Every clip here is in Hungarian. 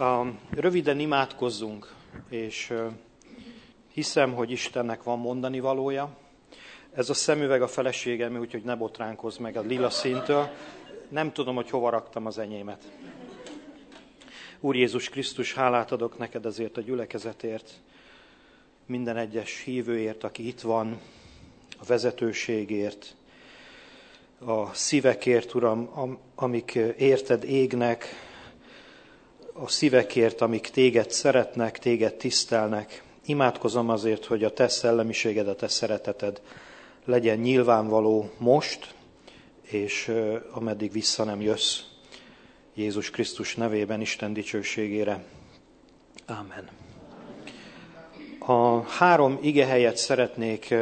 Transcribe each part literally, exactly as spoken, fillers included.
Röviden imádkozzunk, és hiszem, hogy Istennek van mondani valója. Ez a szemüveg a feleségem, úgyhogy ne botránkozz meg a lila színtől. Nem tudom, hogy hova raktam az enyémet. Úr Jézus Krisztus, hálát adok neked ezért a gyülekezetért, minden egyes hívőért, aki itt van, a vezetőségért, a szívekért, Uram, amik érted égnek, a szívekért, amik téged szeretnek, téged tisztelnek. Imádkozom azért, hogy a te szellemiséged, a te szereteted legyen nyilvánvaló most, és ameddig vissza nem jössz. Jézus Krisztus nevében, Isten dicsőségére. Ámen. A három igehelyet szeretnék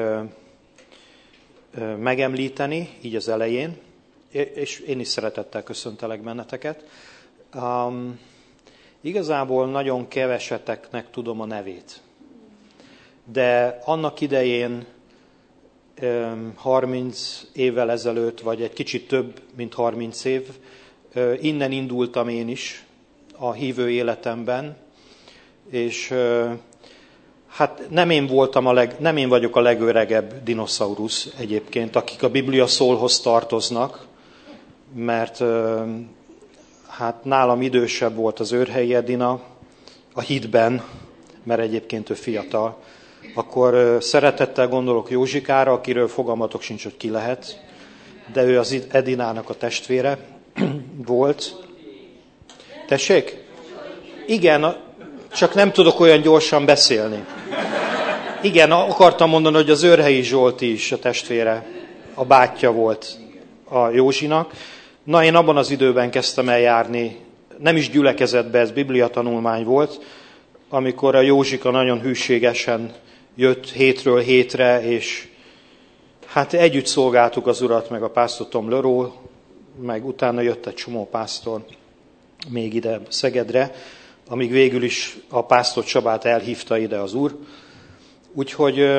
megemlíteni, így az elején, és én is szeretettel köszöntelek benneteket. Um, igazából nagyon keveseteknek tudom a nevét, de annak idején um, harminc évvel ezelőtt, vagy egy kicsit több, mint harminc év, uh, innen indultam én is a hívő életemben, és uh, hát nem én voltam a leg, nem én vagyok a legöregebb dinoszaurusz egyébként, akik a Biblia szólhoz tartoznak, mert hát nálam idősebb volt az Őrhelyi Edina a hitben, mert egyébként ő fiatal. Akkor szeretettel gondolok Józsikára, akiről fogalmatok sincs, hogy ki lehet, de ő az Edinának a testvére volt. Tessék? Igen, csak nem tudok olyan gyorsan beszélni. Igen, akartam mondani, hogy az Őrhelyi Zsolti is a testvére, a bátyja volt a Józsinak. Na, én abban az időben kezdtem el járni, nem is gyülekezetbe, ez bibliatanulmány volt, amikor a Józsika nagyon hűségesen jött hétről hétre, és hát együtt szolgáltuk az Urat, meg a pásztor Tom Löró, meg utána jött egy csomó pásztor még ide Szegedre, amíg végül is a pásztor Csabát elhívta ide az Úr. Úgyhogy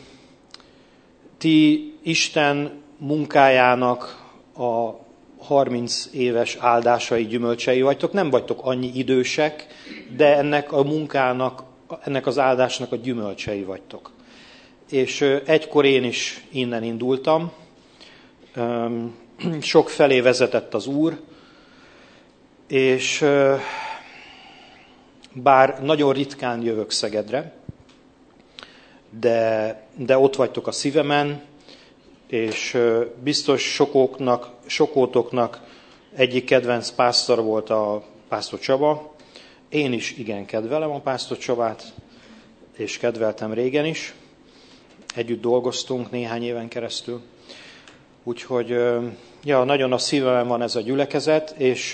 ti Isten munkájának a harminc éves áldásai, gyümölcsei vagytok. Nem vagytok annyi idősek, de ennek a munkának, ennek az áldásnak a gyümölcsei vagytok. És egykor én is innen indultam. Sok felé vezetett az Úr, és bár nagyon ritkán jövök Szegedre, de, de ott vagytok a szívemen, és biztos sokoknak, sokótoknak egyik kedvenc pásztor volt a pásztor Csaba. Én is igen kedvelem a pásztor Csabát, és kedveltem régen is. Együtt dolgoztunk néhány éven keresztül. Úgyhogy ja, nagyon a szívemen van ez a gyülekezet, és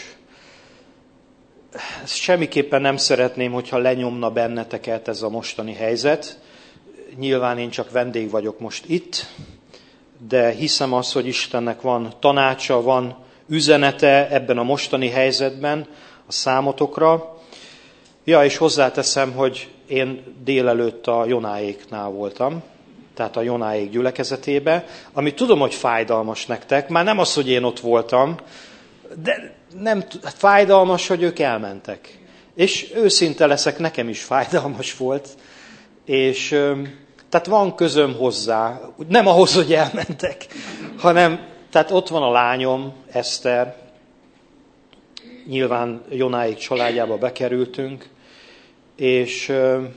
semmiképpen nem szeretném, hogyha lenyomna benneteket ez a mostani helyzet. Nyilván én csak vendég vagyok most itt, de hiszem azt, hogy Istennek van tanácsa, van üzenete ebben a mostani helyzetben a számotokra. Ja, és hozzáteszem, hogy én délelőtt a Jonáéknál voltam, tehát a Jonáék gyülekezetébe, ami tudom, hogy fájdalmas nektek, már nem az, hogy én ott voltam, de nem fájdalmas, hogy ők elmentek. És őszinte leszek, nekem is fájdalmas volt, és tehát van közöm hozzá, nem ahhoz, hogy elmentek, hanem tehát ott van a lányom, Eszter, nyilván Jonáék családjába bekerültünk, és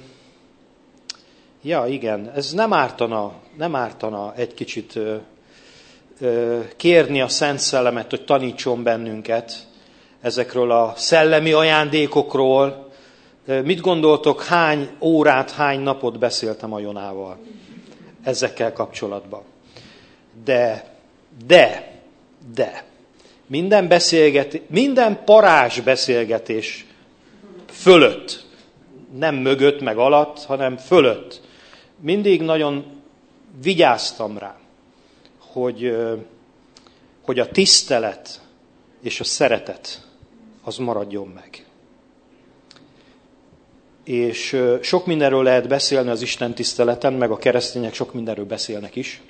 ja, igen, ez nem ártana, nem ártana egy kicsit kérni a Szent Szellemet, hogy tanítson bennünket ezekről a szellemi ajándékokról. Mit gondoltok, hány órát, hány napot beszéltem a Jonával ezekkel kapcsolatban? De, de, de, minden beszélgetés, minden parázs beszélgetés fölött, nem mögött, meg alatt, hanem fölött, mindig nagyon vigyáztam rá, hogy, hogy a tisztelet és a szeretet az maradjon meg. És sok mindenről lehet beszélni az Isten tiszteleten, meg a keresztények sok mindenről beszélnek is.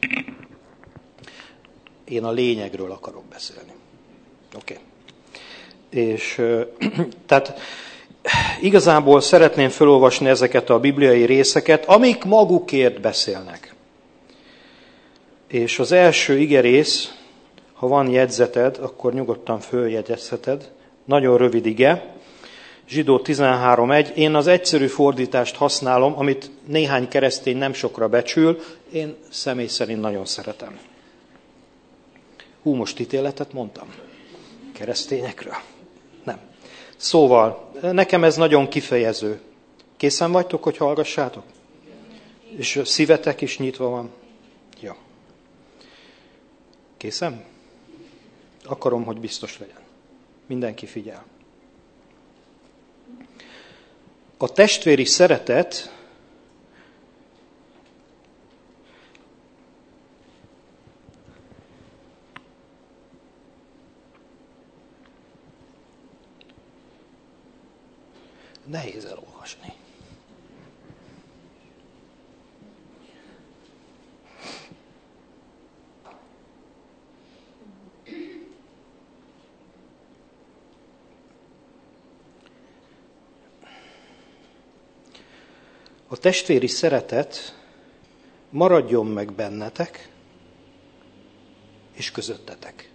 Én a lényegről akarok beszélni. Oké. Okay. És tehát Igazából szeretném felolvasni ezeket a bibliai részeket, amik magukért beszélnek. És az első igerész, ha van jegyzeted, akkor nyugodtan följegyezheted. Nagyon rövid ige. Zsidó tizenhárom egy. Én az egyszerű fordítást használom, amit néhány keresztény nem sokra becsül. Én személy szerint nagyon szeretem. Hú, most ítéletet mondtam? Keresztényekről? Nem. Szóval, nekem ez nagyon kifejező. Készen vagytok, hogy hallgassátok? És a szívetek is nyitva van? Jó. Készen? Akarom, hogy biztos legyen. Mindenki figyel. A testvéri szeretet nehéz elolvasni. A testvéri szeretet maradjon meg bennetek és közöttetek.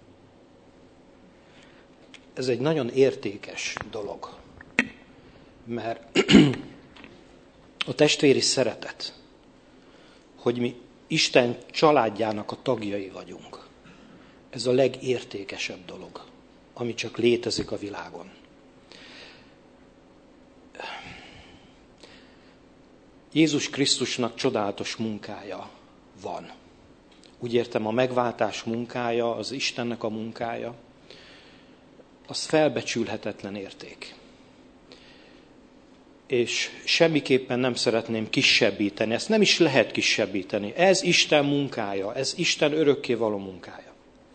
Ez egy nagyon értékes dolog, mert a testvéri szeretet, hogy mi Isten családjának a tagjai vagyunk, ez a legértékesebb dolog, ami csak létezik a világon. Jézus Krisztusnak csodálatos munkája van. Úgy értem, a megváltás munkája, az Istennek a munkája, az felbecsülhetetlen érték. És semmiképpen nem szeretném kisebbíteni, ezt nem is lehet kisebbíteni. Ez Isten munkája, ez Isten örökkévaló munkája.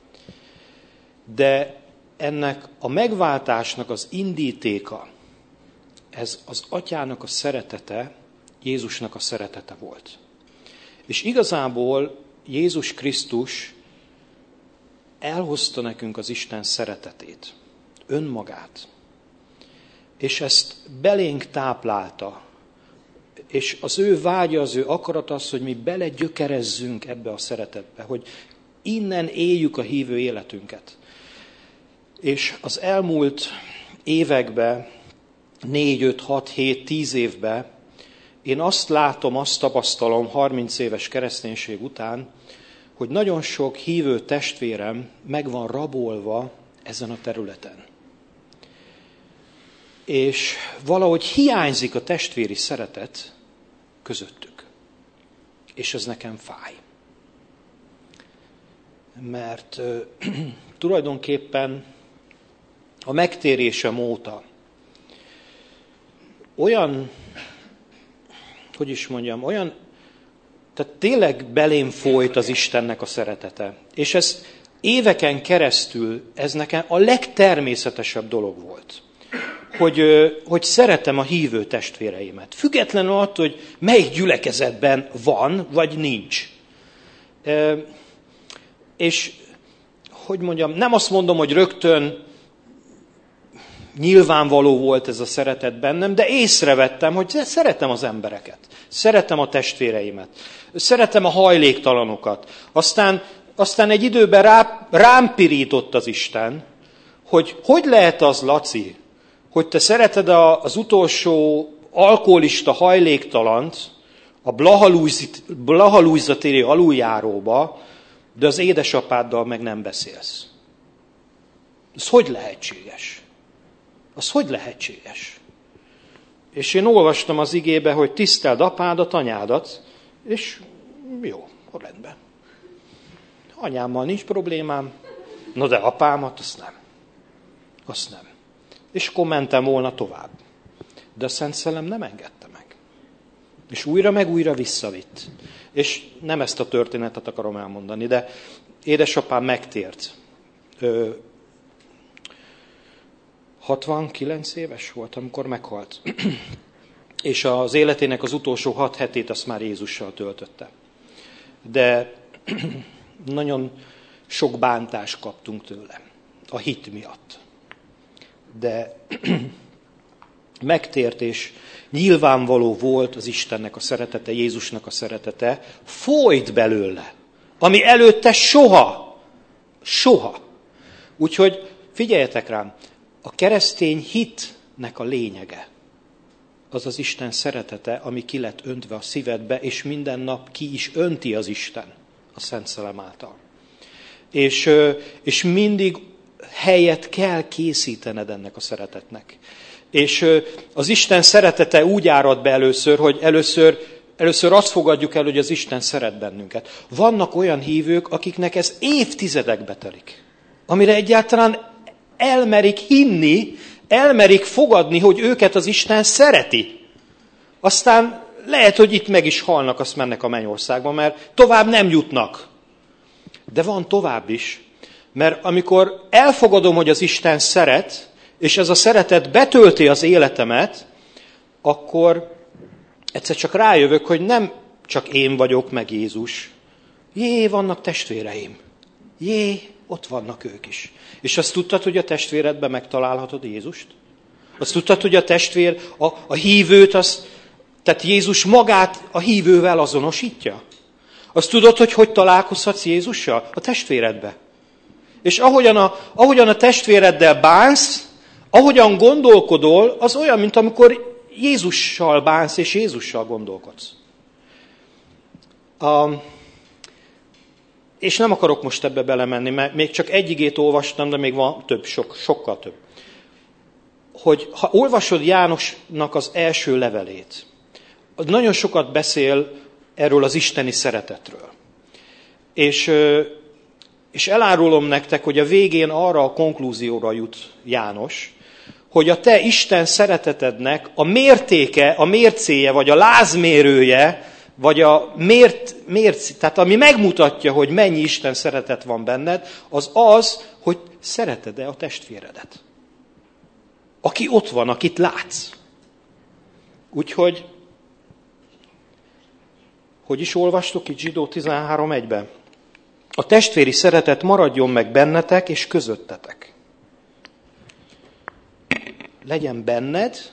De ennek a megváltásnak az indítéka, ez az Atyának a szeretete, Jézusnak a szeretete volt. És igazából Jézus Krisztus elhozta nekünk az Isten szeretetét, önmagát. És ezt belénk táplálta. És az ő vágya, az ő akarat az, hogy mi belegyökerezzünk ebbe a szeretetbe, hogy innen éljük a hívő életünket. És az elmúlt években, négy, öt, hat, hét, tíz évben én azt látom, azt tapasztalom harminc éves kereszténység után, hogy nagyon sok hívő testvérem meg van rabolva ezen a területen. És valahogy hiányzik a testvéri szeretet közöttük. És ez nekem fáj. Mert uh, tulajdonképpen a megtérésem óta olyan, hogy is mondjam, olyan, tehát tényleg belém folyt az Istennek a szeretete. És ez éveken keresztül, ez nekem a legtermészetesebb dolog volt. Hogy, hogy szeretem a hívő testvéreimet. Függetlenül attól, hogy melyik gyülekezetben van, vagy nincs. E, és, hogy mondjam, nem azt mondom, hogy rögtön nyilvánvaló volt ez a szeretet bennem, de észrevettem, hogy szeretem az embereket. Szeretem a testvéreimet. Szeretem a hajléktalanokat. Aztán, aztán egy időben rá, rám pirított az Isten, hogy hogy lehet az, Laci, hogy te szereted az utolsó alkoholista hajléktalant a Blaha téri aluljáróba, de az édesapáddal meg nem beszélsz. Ez hogy lehetséges? Az hogy lehetséges? És én olvastam az igébe, hogy tiszteld apádat, anyádat, és jó, rendben. Anyámmal nincs problémám, no de apámat, azt nem. Azt nem. És akkor mentem volna tovább. De a Szent Szellem nem engedte meg. És újra meg újra visszavitt. És nem ezt a történetet akarom elmondani, de édesapám megtért. Ö, hatvankilenc éves volt, amikor meghalt. És az életének az utolsó hat hetét azt már Jézussal töltötte. De nagyon sok bántást kaptunk tőle. A hit miatt. De megtért, és nyilvánvaló volt az Istennek a szeretete, Jézusnak a szeretete, folyt belőle, ami előtte soha, soha. Úgyhogy figyeljetek rám, a keresztény hitnek a lényege az az Isten szeretete, ami ki lett öntve a szívedbe, és minden nap ki is önti az Isten a Szent Szellem által. És, és mindig helyet kell készítened ennek a szeretetnek. És az Isten szeretete úgy árad be először, hogy először, először azt fogadjuk el, hogy az Isten szeret bennünket. Vannak olyan hívők, akiknek ez évtizedekbe telik, amire egyáltalán elmerik hinni, elmerik fogadni, hogy őket az Isten szereti. Aztán lehet, hogy itt meg is halnak, azt mennek a mennyországba, mert tovább nem jutnak. De van tovább is, mert amikor elfogadom, hogy az Isten szeret, és ez a szeretet betölti az életemet, akkor egyszer csak rájövök, hogy nem csak én vagyok, meg Jézus. Jé, vannak testvéreim. Jé, ott vannak ők is. És azt tudtad, hogy a testvéredben megtalálhatod Jézust? Azt tudtad, hogy a testvér, a, a hívőt, az, tehát Jézus magát a hívővel azonosítja? Azt tudod, hogy hogy találkozhatsz Jézussal? A testvéredbe. És ahogyan a, ahogyan a testvéreddel bánsz, ahogyan gondolkodol, az olyan, mint amikor Jézussal bánsz, és Jézussal gondolkodsz. A, és nem akarok most ebbe belemenni, mert még csak egy igét olvastam, de még van több, sok, sokkal több. Hogy ha olvasod Jánosnak az első levelét, az nagyon sokat beszél erről az isteni szeretetről. És, és elárulom nektek, hogy a végén arra a konklúzióra jut János, hogy a te Isten szeretetednek a mértéke, a mércéje, vagy a lázmérője, vagy a mért, mérc, tehát ami megmutatja, hogy mennyi Isten szeretet van benned, az az, hogy szereted-e a testvéredet. Aki ott van, akit látsz. Úgyhogy, hogy is olvastuk itt Zsidó tizenhárom egyben? A testvéri szeretet maradjon meg bennetek és közöttetek. Legyen benned,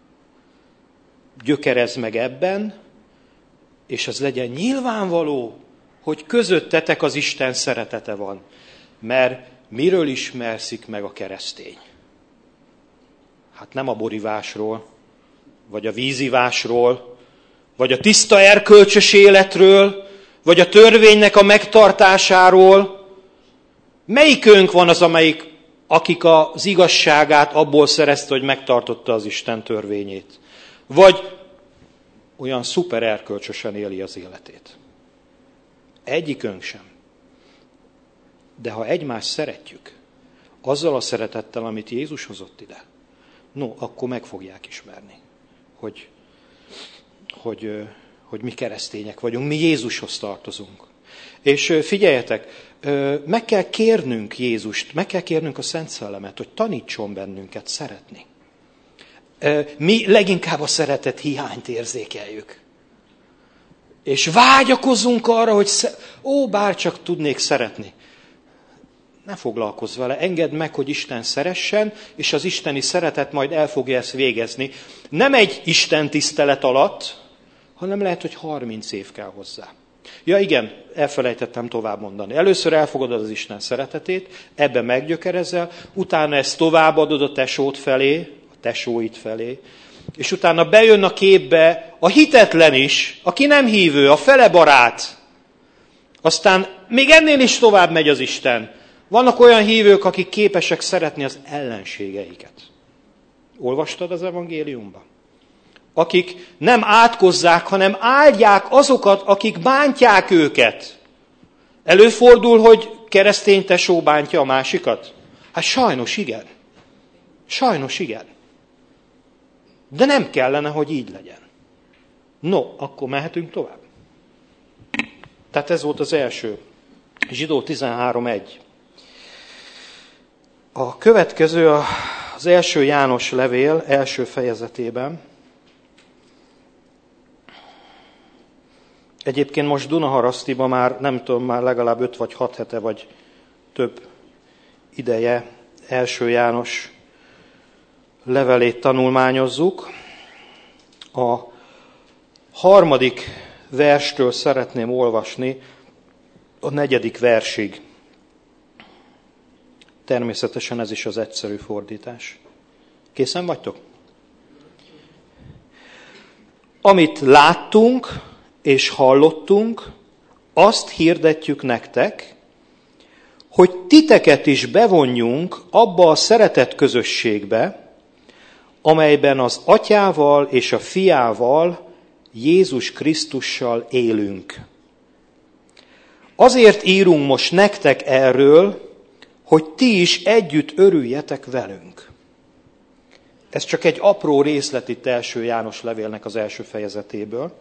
gyökerezd meg ebben, és az legyen nyilvánvaló, hogy közöttetek az Isten szeretete van. Mert miről ismerszik meg a keresztény? Hát nem a borivásról, vagy a vízivásról, vagy a tiszta erkölcsös életről, vagy a törvénynek a megtartásáról. Melyikünk van az, amelyik, akik az igazságát abból szerezte, hogy megtartotta az Isten törvényét? Vagy olyan szuper erkölcsösen éli az életét? Egyikünk sem. De ha egymást szeretjük, azzal a szeretettel, amit Jézus hozott ide, no, akkor meg fogják ismerni, hogy, hogy, hogy mi keresztények vagyunk, mi Jézushoz tartozunk. És figyeljetek, meg kell kérnünk Jézust, meg kell kérnünk a Szent Szellemet, hogy tanítson bennünket szeretni. Mi leginkább a szeretet hiányt érzékeljük. És vágyakozunk arra, hogy ó, bárcsak tudnék szeretni. Ne foglalkozz vele, engedd meg, hogy Isten szeressen, és az isteni szeretet majd el fogja ezt végezni. Nem egy Isten tisztelet alatt, hanem lehet, hogy harminc év kell hozzá. Ja igen, elfelejtettem tovább mondani. Először elfogadod az Isten szeretetét, ebben meggyökerezel, utána ezt továbbadod a tesód felé, a tesóid felé, és utána bejön a képbe a hitetlen is, aki nem hívő, a fele barát. Aztán még ennél is tovább megy az Isten. Vannak olyan hívők, akik képesek szeretni az ellenségeiket. Olvastad az evangéliumban? Akik nem átkozzák, hanem áldják azokat, akik bántják őket. Előfordul, hogy keresztény tesó bántja a másikat? Hát sajnos igen. Sajnos igen. De nem kellene, hogy így legyen. No, akkor mehetünk tovább. Tehát ez volt az első. Zsidó tizenhárom egy. A következő az első János levél első fejezetében. Egyébként most Dunaharasztiban már, nem tudom, már legalább öt vagy hat hete, vagy több ideje első János levelét tanulmányozzuk. A harmadik verstől szeretném olvasni a negyedik versig. Természetesen ez is az egyszerű fordítás. Készen vagytok? Amit láttunk és hallottunk, azt hirdetjük nektek, hogy titeket is bevonjunk abba a szeretet közösségbe, amelyben az Atyával és a Fiával, Jézus Krisztussal élünk. Azért írunk most nektek erről, hogy ti is együtt örüljetek velünk. Ez csak egy apró részlet itt első János levélnek az első fejezetéből.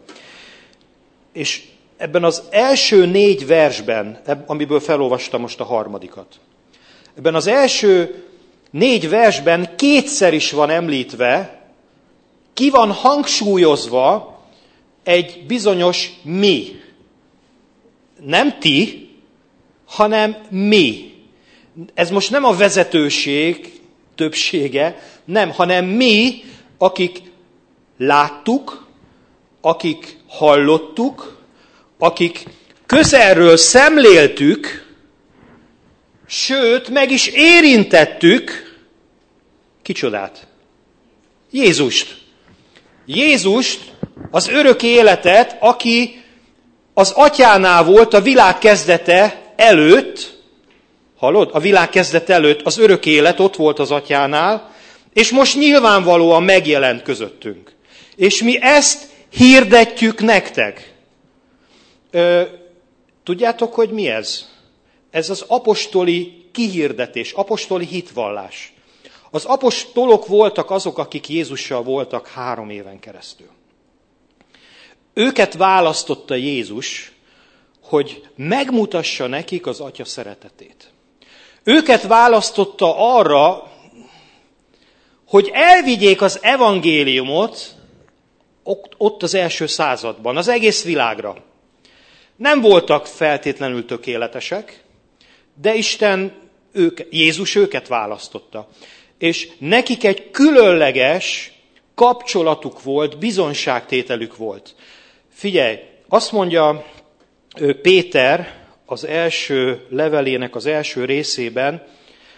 És ebben az első négy versben, amiből felolvastam most a harmadikat, ebben az első négy versben kétszer is van említve, ki van hangsúlyozva egy bizonyos mi. Nem ti, hanem mi. Ez most nem a vezetőség többsége, nem, hanem mi, akik láttuk, akik hallottuk, akik közelről szemléltük, sőt, meg is érintettük, kicsodát? Jézust. Jézust, az örök életet, aki az Atyánál volt a világ kezdete előtt, hallod? A világ kezdete előtt az örök élet ott volt az Atyánál, és most nyilvánvalóan megjelent közöttünk. És mi ezt hirdetjük nektek. Ö, tudjátok, hogy mi ez? Ez az apostoli kihirdetés, apostoli hitvallás. Az apostolok voltak azok, akik Jézussal voltak három éven keresztül. Őket választotta Jézus, hogy megmutassa nekik az Atya szeretetét. Őket választotta arra, hogy elvigyék az evangéliumot ott az első században, az egész világra. Nem voltak feltétlenül tökéletesek, de Isten, ők, Jézus őket választotta. És nekik egy különleges kapcsolatuk volt, bizonságtételük volt. Figyelj, azt mondja Péter az első levelének az első részében,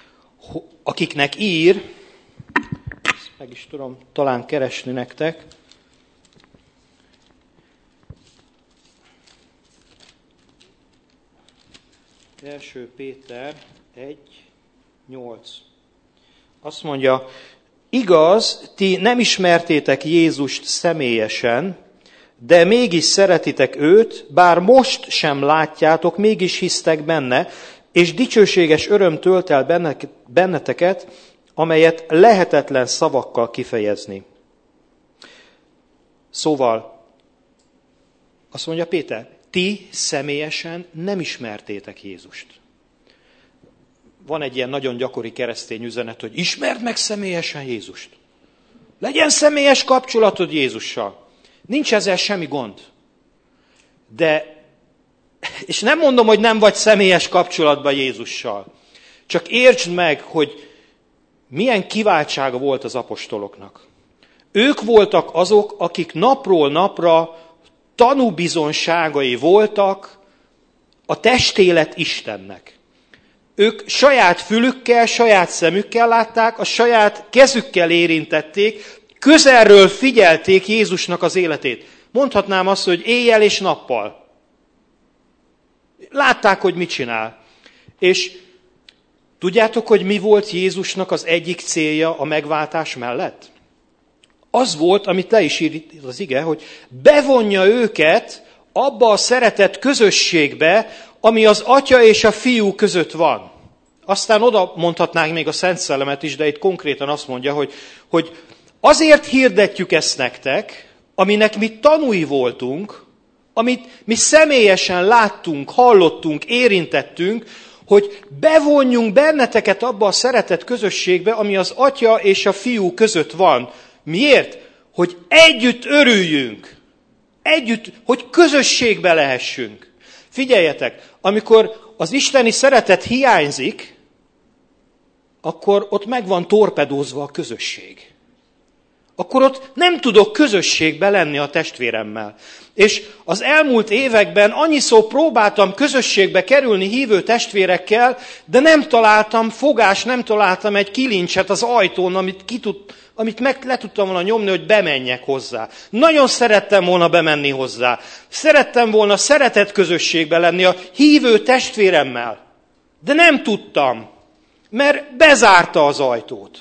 akiknek ír, ezt meg is tudom talán keresni nektek, első Péter egy nyolc. Azt mondja, igaz, ti nem ismertétek Jézust személyesen, de mégis szeretitek őt, bár most sem látjátok, mégis hisztek benne, és dicsőséges öröm tölt el benneteket, amelyet lehetetlen szavakkal kifejezni. Szóval, azt mondja Péter, ti személyesen nem ismertétek Jézust. Van egy ilyen nagyon gyakori keresztény üzenet, hogy ismerd meg személyesen Jézust. Legyen személyes kapcsolatod Jézussal. Nincs ezzel semmi gond. De, és nem mondom, hogy nem vagy személyes kapcsolatban Jézussal. Csak értsd meg, hogy milyen kiváltsága volt az apostoloknak. Ők voltak azok, akik napról napra tanúbizonságai voltak a testélet Istennek. Ők saját fülükkel, saját szemükkel látták, a saját kezükkel érintették, közelről figyelték Jézusnak az életét. Mondhatnám azt, hogy éjjel és nappal. Látták, hogy mit csinál. És tudjátok, hogy mi volt Jézusnak az egyik célja a megváltás mellett? Az volt, amit le is ír az ige, hogy bevonja őket abba a szeretett közösségbe, ami az Atya és a Fiú között van. Aztán oda mondhatnánk még a Szent Szellemet is, de itt konkrétan azt mondja, hogy, hogy azért hirdetjük ezt nektek, aminek mi tanúi voltunk, amit mi személyesen láttunk, hallottunk, érintettünk, hogy bevonjunk benneteket abba a szeretett közösségbe, ami az Atya és a Fiú között van. Miért? Hogy együtt örüljünk. Együtt, hogy közösségbe lehessünk. Figyeljetek, amikor az isteni szeretet hiányzik, akkor ott meg van torpedózva a közösség. akkor ott nem tudok közösségbe lenni a testvéremmel. És az elmúlt években annyiszor próbáltam közösségbe kerülni hívő testvérekkel, de nem találtam fogás, nem találtam egy kilincset az ajtón, amit, ki tud, amit meg le tudtam volna nyomni, hogy bemenjek hozzá. Nagyon szerettem volna bemenni hozzá. Szerettem volna szeretett közösségbe lenni a hívő testvéremmel. De nem tudtam, mert bezárta az ajtót.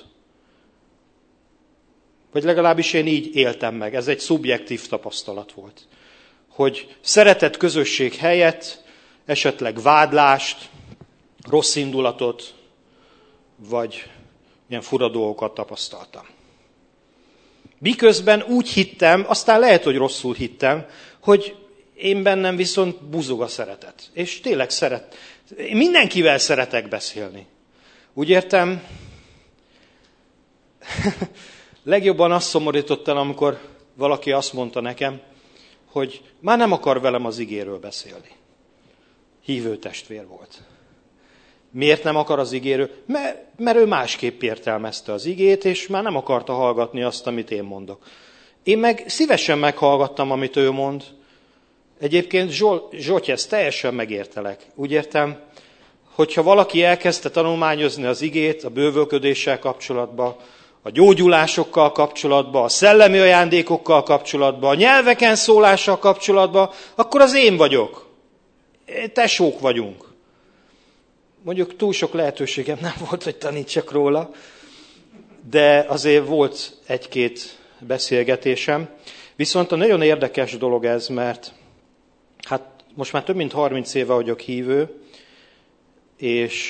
Vagy legalábbis én így éltem meg. Ez egy szubjektív tapasztalat volt. Hogy szeretett közösség helyett esetleg vádlást, rossz indulatot, vagy ilyen fura dolgokat tapasztaltam. Miközben úgy hittem, aztán lehet, hogy rosszul hittem, hogy én bennem viszont buzog a szeretet. És tényleg szeret. Én mindenkivel szeretek beszélni. Úgy értem, legjobban azt szomorított el, amikor valaki azt mondta nekem, hogy már nem akar velem az igéről beszélni. Hívő testvér volt. Miért nem akar az igéről? Mert, mert ő másképp értelmezte az igét, és már nem akarta hallgatni azt, amit én mondok. Én meg szívesen meghallgattam, amit ő mond. Egyébként Zsoty, ezt teljesen megértelek. Úgy értem, hogyha valaki elkezdte tanulmányozni az igét a bővölködéssel kapcsolatban, a gyógyulásokkal kapcsolatban, a szellemi ajándékokkal kapcsolatban, a nyelveken szólással kapcsolatban, akkor az én vagyok. Tesók vagyunk. Mondjuk túl sok lehetőségem nem volt, hogy tanítsak róla, de azért volt egy-két beszélgetésem. Viszont a nagyon érdekes dolog ez, mert hát most már több mint harminc éve vagyok hívő, és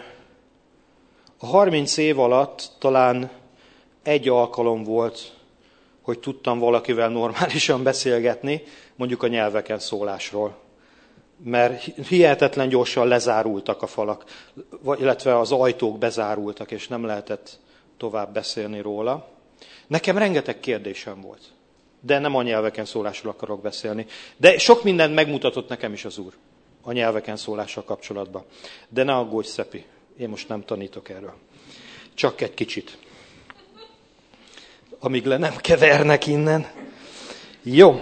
a harminc év alatt talán egy alkalom volt, hogy tudtam valakivel normálisan beszélgetni, mondjuk a nyelveken szólásról. Mert hihetetlen gyorsan lezárultak a falak, illetve az ajtók bezárultak, és nem lehetett tovább beszélni róla. Nekem rengeteg kérdésem volt, de nem a nyelveken szólásról akarok beszélni. De sok mindent megmutatott nekem is az Úr a nyelveken szólással kapcsolatban. De ne aggódj, Szepi, én most nem tanítok erről. Csak egy kicsit. Amíg le nem kevernek innen. Jó.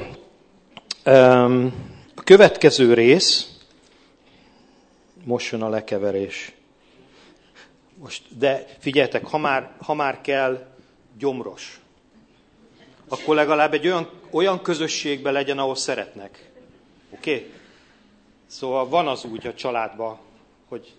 A következő rész, most jön a lekeverés. Most, de figyeljetek, ha már, ha már kell gyomros, akkor legalább egy olyan, olyan közösségben legyen, ahol szeretnek. Oké? Okay? Szóval van az úgy a családban, hogy...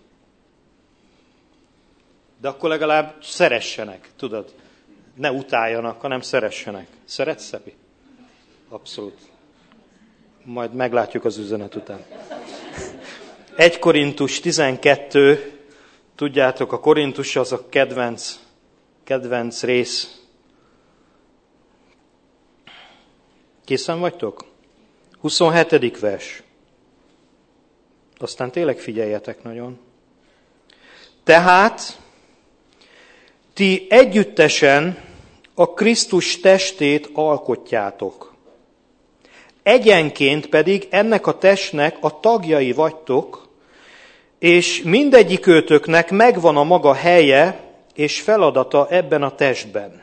De akkor legalább szeressenek, tudod? Ne utáljanak, hanem szeressenek. Szeretsz, Szepi? Abszolút. Majd meglátjuk az üzenet után. egy Korintus tizenkettő, tudjátok, a Korintus az a kedvenc, kedvenc rész. Készen vagytok? huszonhetedik vers. Aztán tényleg figyeljetek nagyon. Tehát ti együttesen a Krisztus testét alkotjátok. Egyenként pedig ennek a testnek a tagjai vagytok, és mindegyikőtöknek megvan a maga helye és feladata ebben a testben.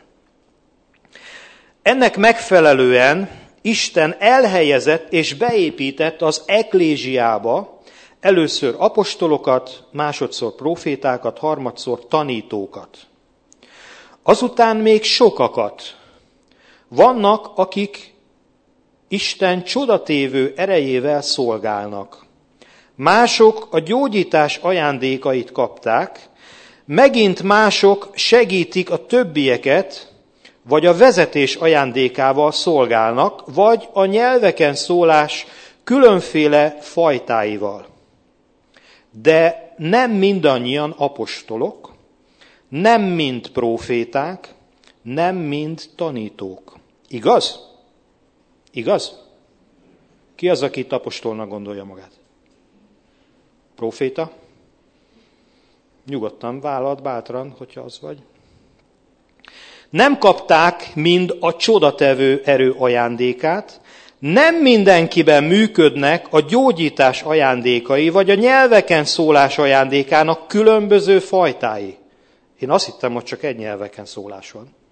Ennek megfelelően Isten elhelyezett és beépített az eklézsiába először apostolokat, másodszor profétákat, harmadszor tanítókat. Azután még sokakat. Vannak, akik Isten csodatévő erejével szolgálnak. Mások a gyógyítás ajándékait kapták, megint mások segítik a többieket, vagy a vezetés ajándékával szolgálnak, vagy a nyelveken szólás különféle fajtáival. De nem mindannyian apostolok, nem mind próféták, nem mind tanítók. Igaz? Igaz? Ki az, aki itt apostolnak gondolja magát? Próféta? Nyugodtan vállalt, bátran, hogyha az vagy. Nem kapták mind a csodatevő erő ajándékát, nem mindenkiben működnek a gyógyítás ajándékai, vagy a nyelveken szólás ajándékának különböző fajtái. Én azt hittem, hogy csak egy nyelveken szólás van.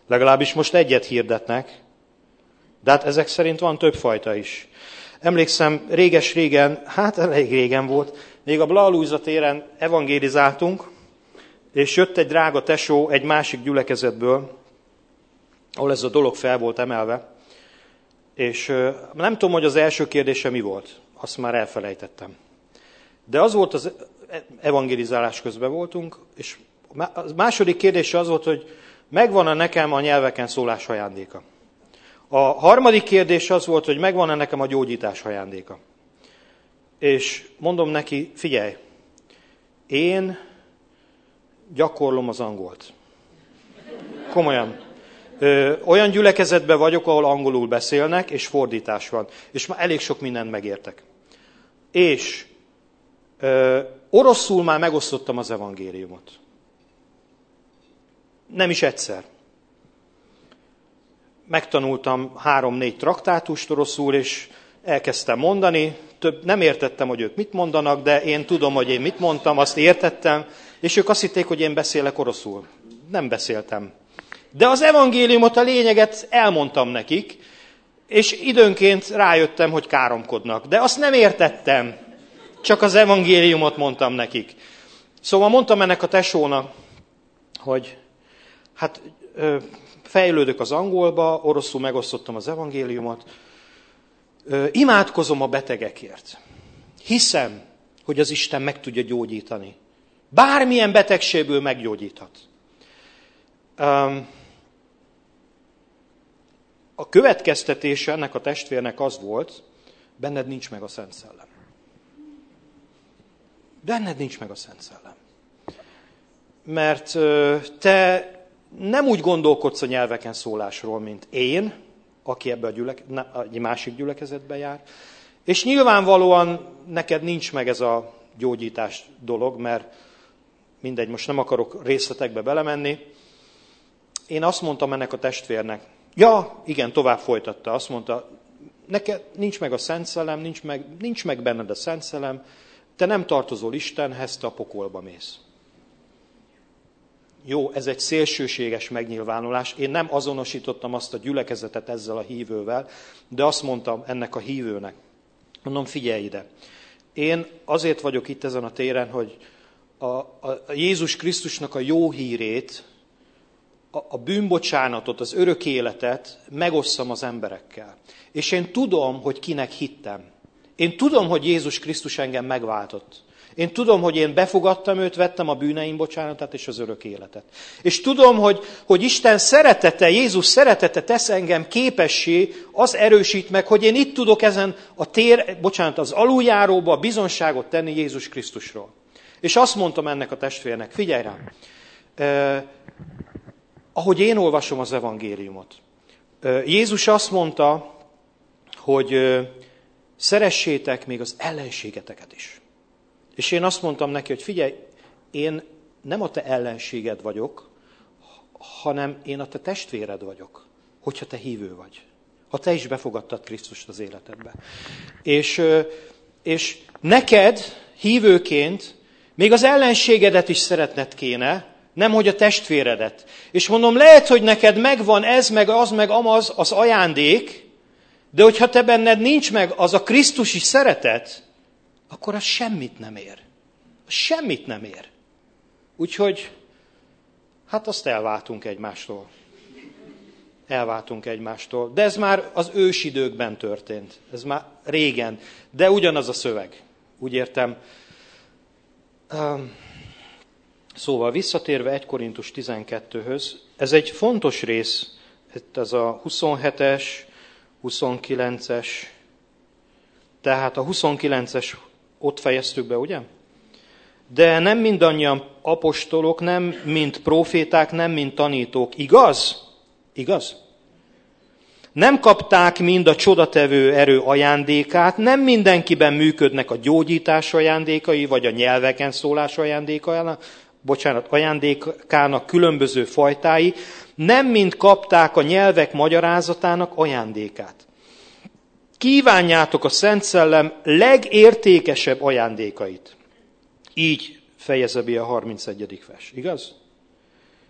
Legalábbis most egyet hirdetnek, de hát ezek szerint van több fajta is. Emlékszem, réges-régen, hát elég régen volt, még a Blahalújza téren evangélizáltunk, és jött egy drága tesó egy másik gyülekezetből, ahol ez a dolog fel volt emelve, és nem tudom, hogy az első kérdése mi volt, azt már elfelejtettem. De az volt, az evangélizálás közben voltunk, és a második kérdése az volt, hogy megvan-e nekem a nyelveken szólás ajándéka. A harmadik kérdés az volt, hogy megvan-e nekem a gyógyítás ajándéka. És mondom neki, figyelj, én gyakorlom az angolt. Komolyan. Ö, olyan gyülekezetben vagyok, ahol angolul beszélnek, és fordítás van. És már elég sok mindent megértek. És ö, oroszul már megosztottam az evangéliumot. Nem is egyszer. Megtanultam három-négy traktátust oroszul, és elkezdtem mondani. Több, nem értettem, hogy ők mit mondanak, de én tudom, hogy én mit mondtam, azt értettem, és ők azt hitték, hogy én beszélek oroszul. Nem beszéltem. De az evangéliumot, a lényeget elmondtam nekik, és időnként rájöttem, hogy káromkodnak. De azt nem értettem, csak az evangéliumot mondtam nekik. Szóval mondtam ennek a tesónak, hogy hát fejlődök az angolba, oroszul megosztottam az evangéliumot, imádkozom a betegekért. Hiszem, hogy az Isten meg tudja gyógyítani. Bármilyen betegségből meggyógyíthat. A következtetése ennek a testvérnek az volt, benned nincs meg a Szent Szellem. Benned nincs meg a Szent Szellem. Mert te nem úgy gondolkodsz a nyelveken szólásról, mint én, aki ebbe a gyüleke, egy másik gyülekezetbe jár. És nyilvánvalóan neked nincs meg ez a gyógyítás dolog, mert mindegy, most nem akarok részletekbe belemenni. Én azt mondtam ennek a testvérnek, ja, igen, tovább folytatta, azt mondta, neked nincs meg a Szent Szellem, nincs meg, nincs meg benned a Szent Szellem, te nem tartozol Istenhez, te a pokolba mész. Jó, ez egy szélsőséges megnyilvánulás. Én nem azonosítottam azt a gyülekezetet ezzel a hívővel, de azt mondtam ennek a hívőnek. Mondom, figyelj ide. Én azért vagyok itt ezen a téren, hogy a, a, a Jézus Krisztusnak a jó hírét, a, a bűnbocsánatot, az örök életet megosszam az emberekkel. És én tudom, hogy kinek hittem. Én tudom, hogy Jézus Krisztus engem megváltott. Én tudom, hogy én befogadtam őt, vettem a bűneim bocsánatát és az örök életet. És tudom, hogy, hogy Isten szeretete, Jézus szeretete tesz engem képessé, az erősít meg, hogy én itt tudok ezen a tér, bocsánat, az aluljáróba bizonságot tenni Jézus Krisztusról. És azt mondtam ennek a testvérnek, figyelj rám, eh, ahogy én olvasom az evangéliumot, eh, Jézus azt mondta, hogy eh, szeressétek még az ellenségeteket is. És én azt mondtam neki, hogy figyelj, én nem a te ellenséged vagyok, hanem én a te testvéred vagyok, hogyha te hívő vagy. Ha te is befogadtad Krisztust az életedbe. És, és neked hívőként még az ellenségedet is szeretned kéne, nemhogy a testvéredet. És mondom, lehet, hogy neked megvan ez, meg az, meg amaz az ajándék, de hogyha te benned nincs meg az a krisztusi szeretet, akkor az semmit nem ér. Semmit nem ér. Úgyhogy, hát azt elváltunk egymástól. Elváltunk egymástól. De ez már az ősidőkben történt. Ez már régen. De ugyanaz a szöveg. Úgy értem. Szóval visszatérve egy Korintus tizenkettőhöz, ez egy fontos rész. Ez a huszonhetes, huszonkilences, tehát a huszonkilences ott fejeztük be, ugye? De nem mindannyian apostolok, nem mint proféták, nem mint tanítók. Igaz? Igaz? Nem kapták mind a csodatevő erő ajándékát, nem mindenkiben működnek a gyógyítás ajándékai, vagy a nyelveken szólás ajándékának, bocsánat, ajándékának különböző fajtái, nem mind kapták a nyelvek magyarázatának ajándékát. Kívánjátok a Szent Szellem legértékesebb ajándékait. Így fejezi be a harmincegyedik vers. Igaz?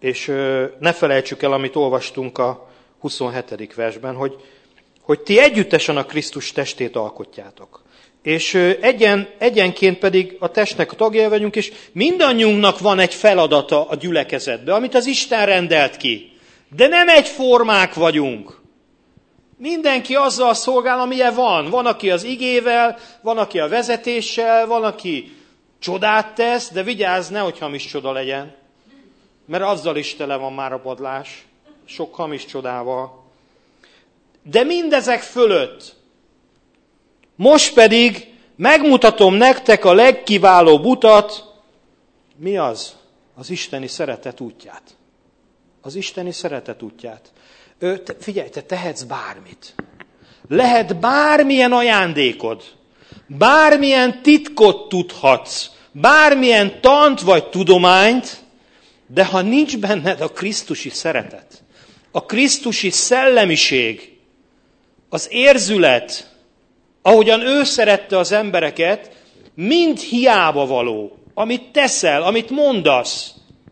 És ne felejtsük el, amit olvastunk a huszonhetedik versben, hogy, hogy ti együttesen a Krisztus testét alkotjátok. És egyen, egyenként pedig a testnek a tagjai vagyunk, és mindannyiunknak van egy feladata a gyülekezetbe, amit az Isten rendelt ki. De nem egyformák vagyunk. Mindenki azzal szolgál, amilyen van. Van, aki az igével, van, aki a vezetéssel, van, aki csodát tesz, de vigyázz, nehogy hamis csoda legyen. Mert azzal is tele van már a padlás, sok hamis csodával. De mindezek fölött, most pedig megmutatom nektek a legkiválóbb utat. Mi az? Az isteni szeretet útját. Az isteni szeretet útját. Ö, te, figyelj, te tehetsz bármit. Lehet bármilyen ajándékod. Bármilyen titkot tudhatsz. Bármilyen tant vagy tudományt, de ha nincs benned a krisztusi szeretet, a krisztusi szellemiség, az érzület, ahogyan ő szerette az embereket, mind hiába való. Amit teszel, amit mondasz.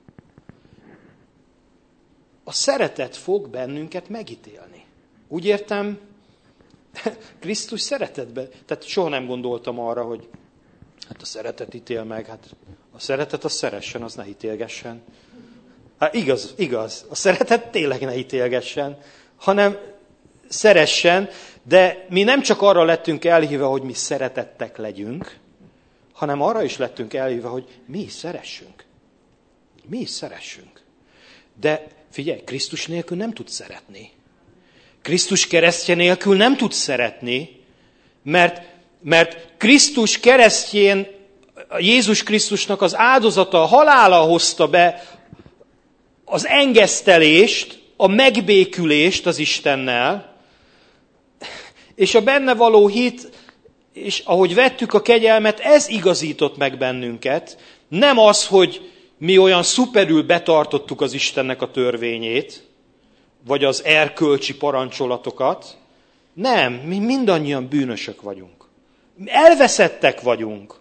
A szeretet fog bennünket megítélni. Úgy értem, Krisztus szeretetben. Tehát soha nem gondoltam arra, hogy hát a szeretet ítél meg, hát a szeretet az szeressen, az ne ítélgessen. Hát igaz, igaz, a szeretet tényleg ne ítélgessen, hanem szeressen, de mi nem csak arra lettünk elhívva, hogy mi szeretettek legyünk, hanem arra is lettünk elhívva, hogy mi is szeressünk. Mi is szeressünk. De figyelj, Krisztus nélkül nem tudsz szeretni. Krisztus keresztje nélkül nem tudsz szeretni, mert, mert Krisztus keresztjén, Jézus Krisztusnak az áldozata, a halála hozta be az engesztelést, a megbékülést az Istennel, és a benne való hit, és ahogy vettük a kegyelmet, ez igazított meg bennünket. Nem az, hogy mi olyan szuperül betartottuk az Istennek a törvényét, vagy az erkölcsi parancsolatokat. Nem, mi mindannyian bűnösök vagyunk. Elveszettek vagyunk.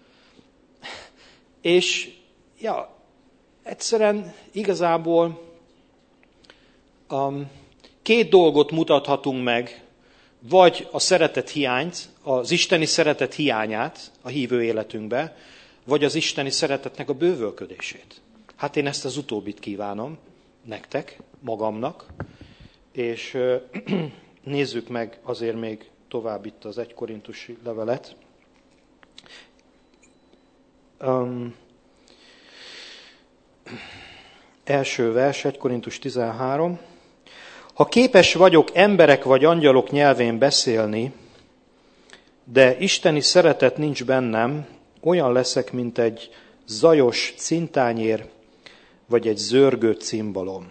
És ja, egyszerűen igazából um, két dolgot mutathatunk meg, vagy a szeretet hiányt, az isteni szeretet hiányát a hívő életünkbe, vagy az isteni szeretetnek a bővölködését. Hát én ezt az utóbbit kívánom nektek, magamnak, és nézzük meg azért még tovább itt az egy korintusi levelet. Um, első vers, egy Korintus tizenhárom. Ha képes vagyok emberek vagy angyalok nyelvén beszélni, de isteni szeretet nincs bennem, olyan leszek, mint egy zajos cintányér, vagy egy zörgő cimbalom.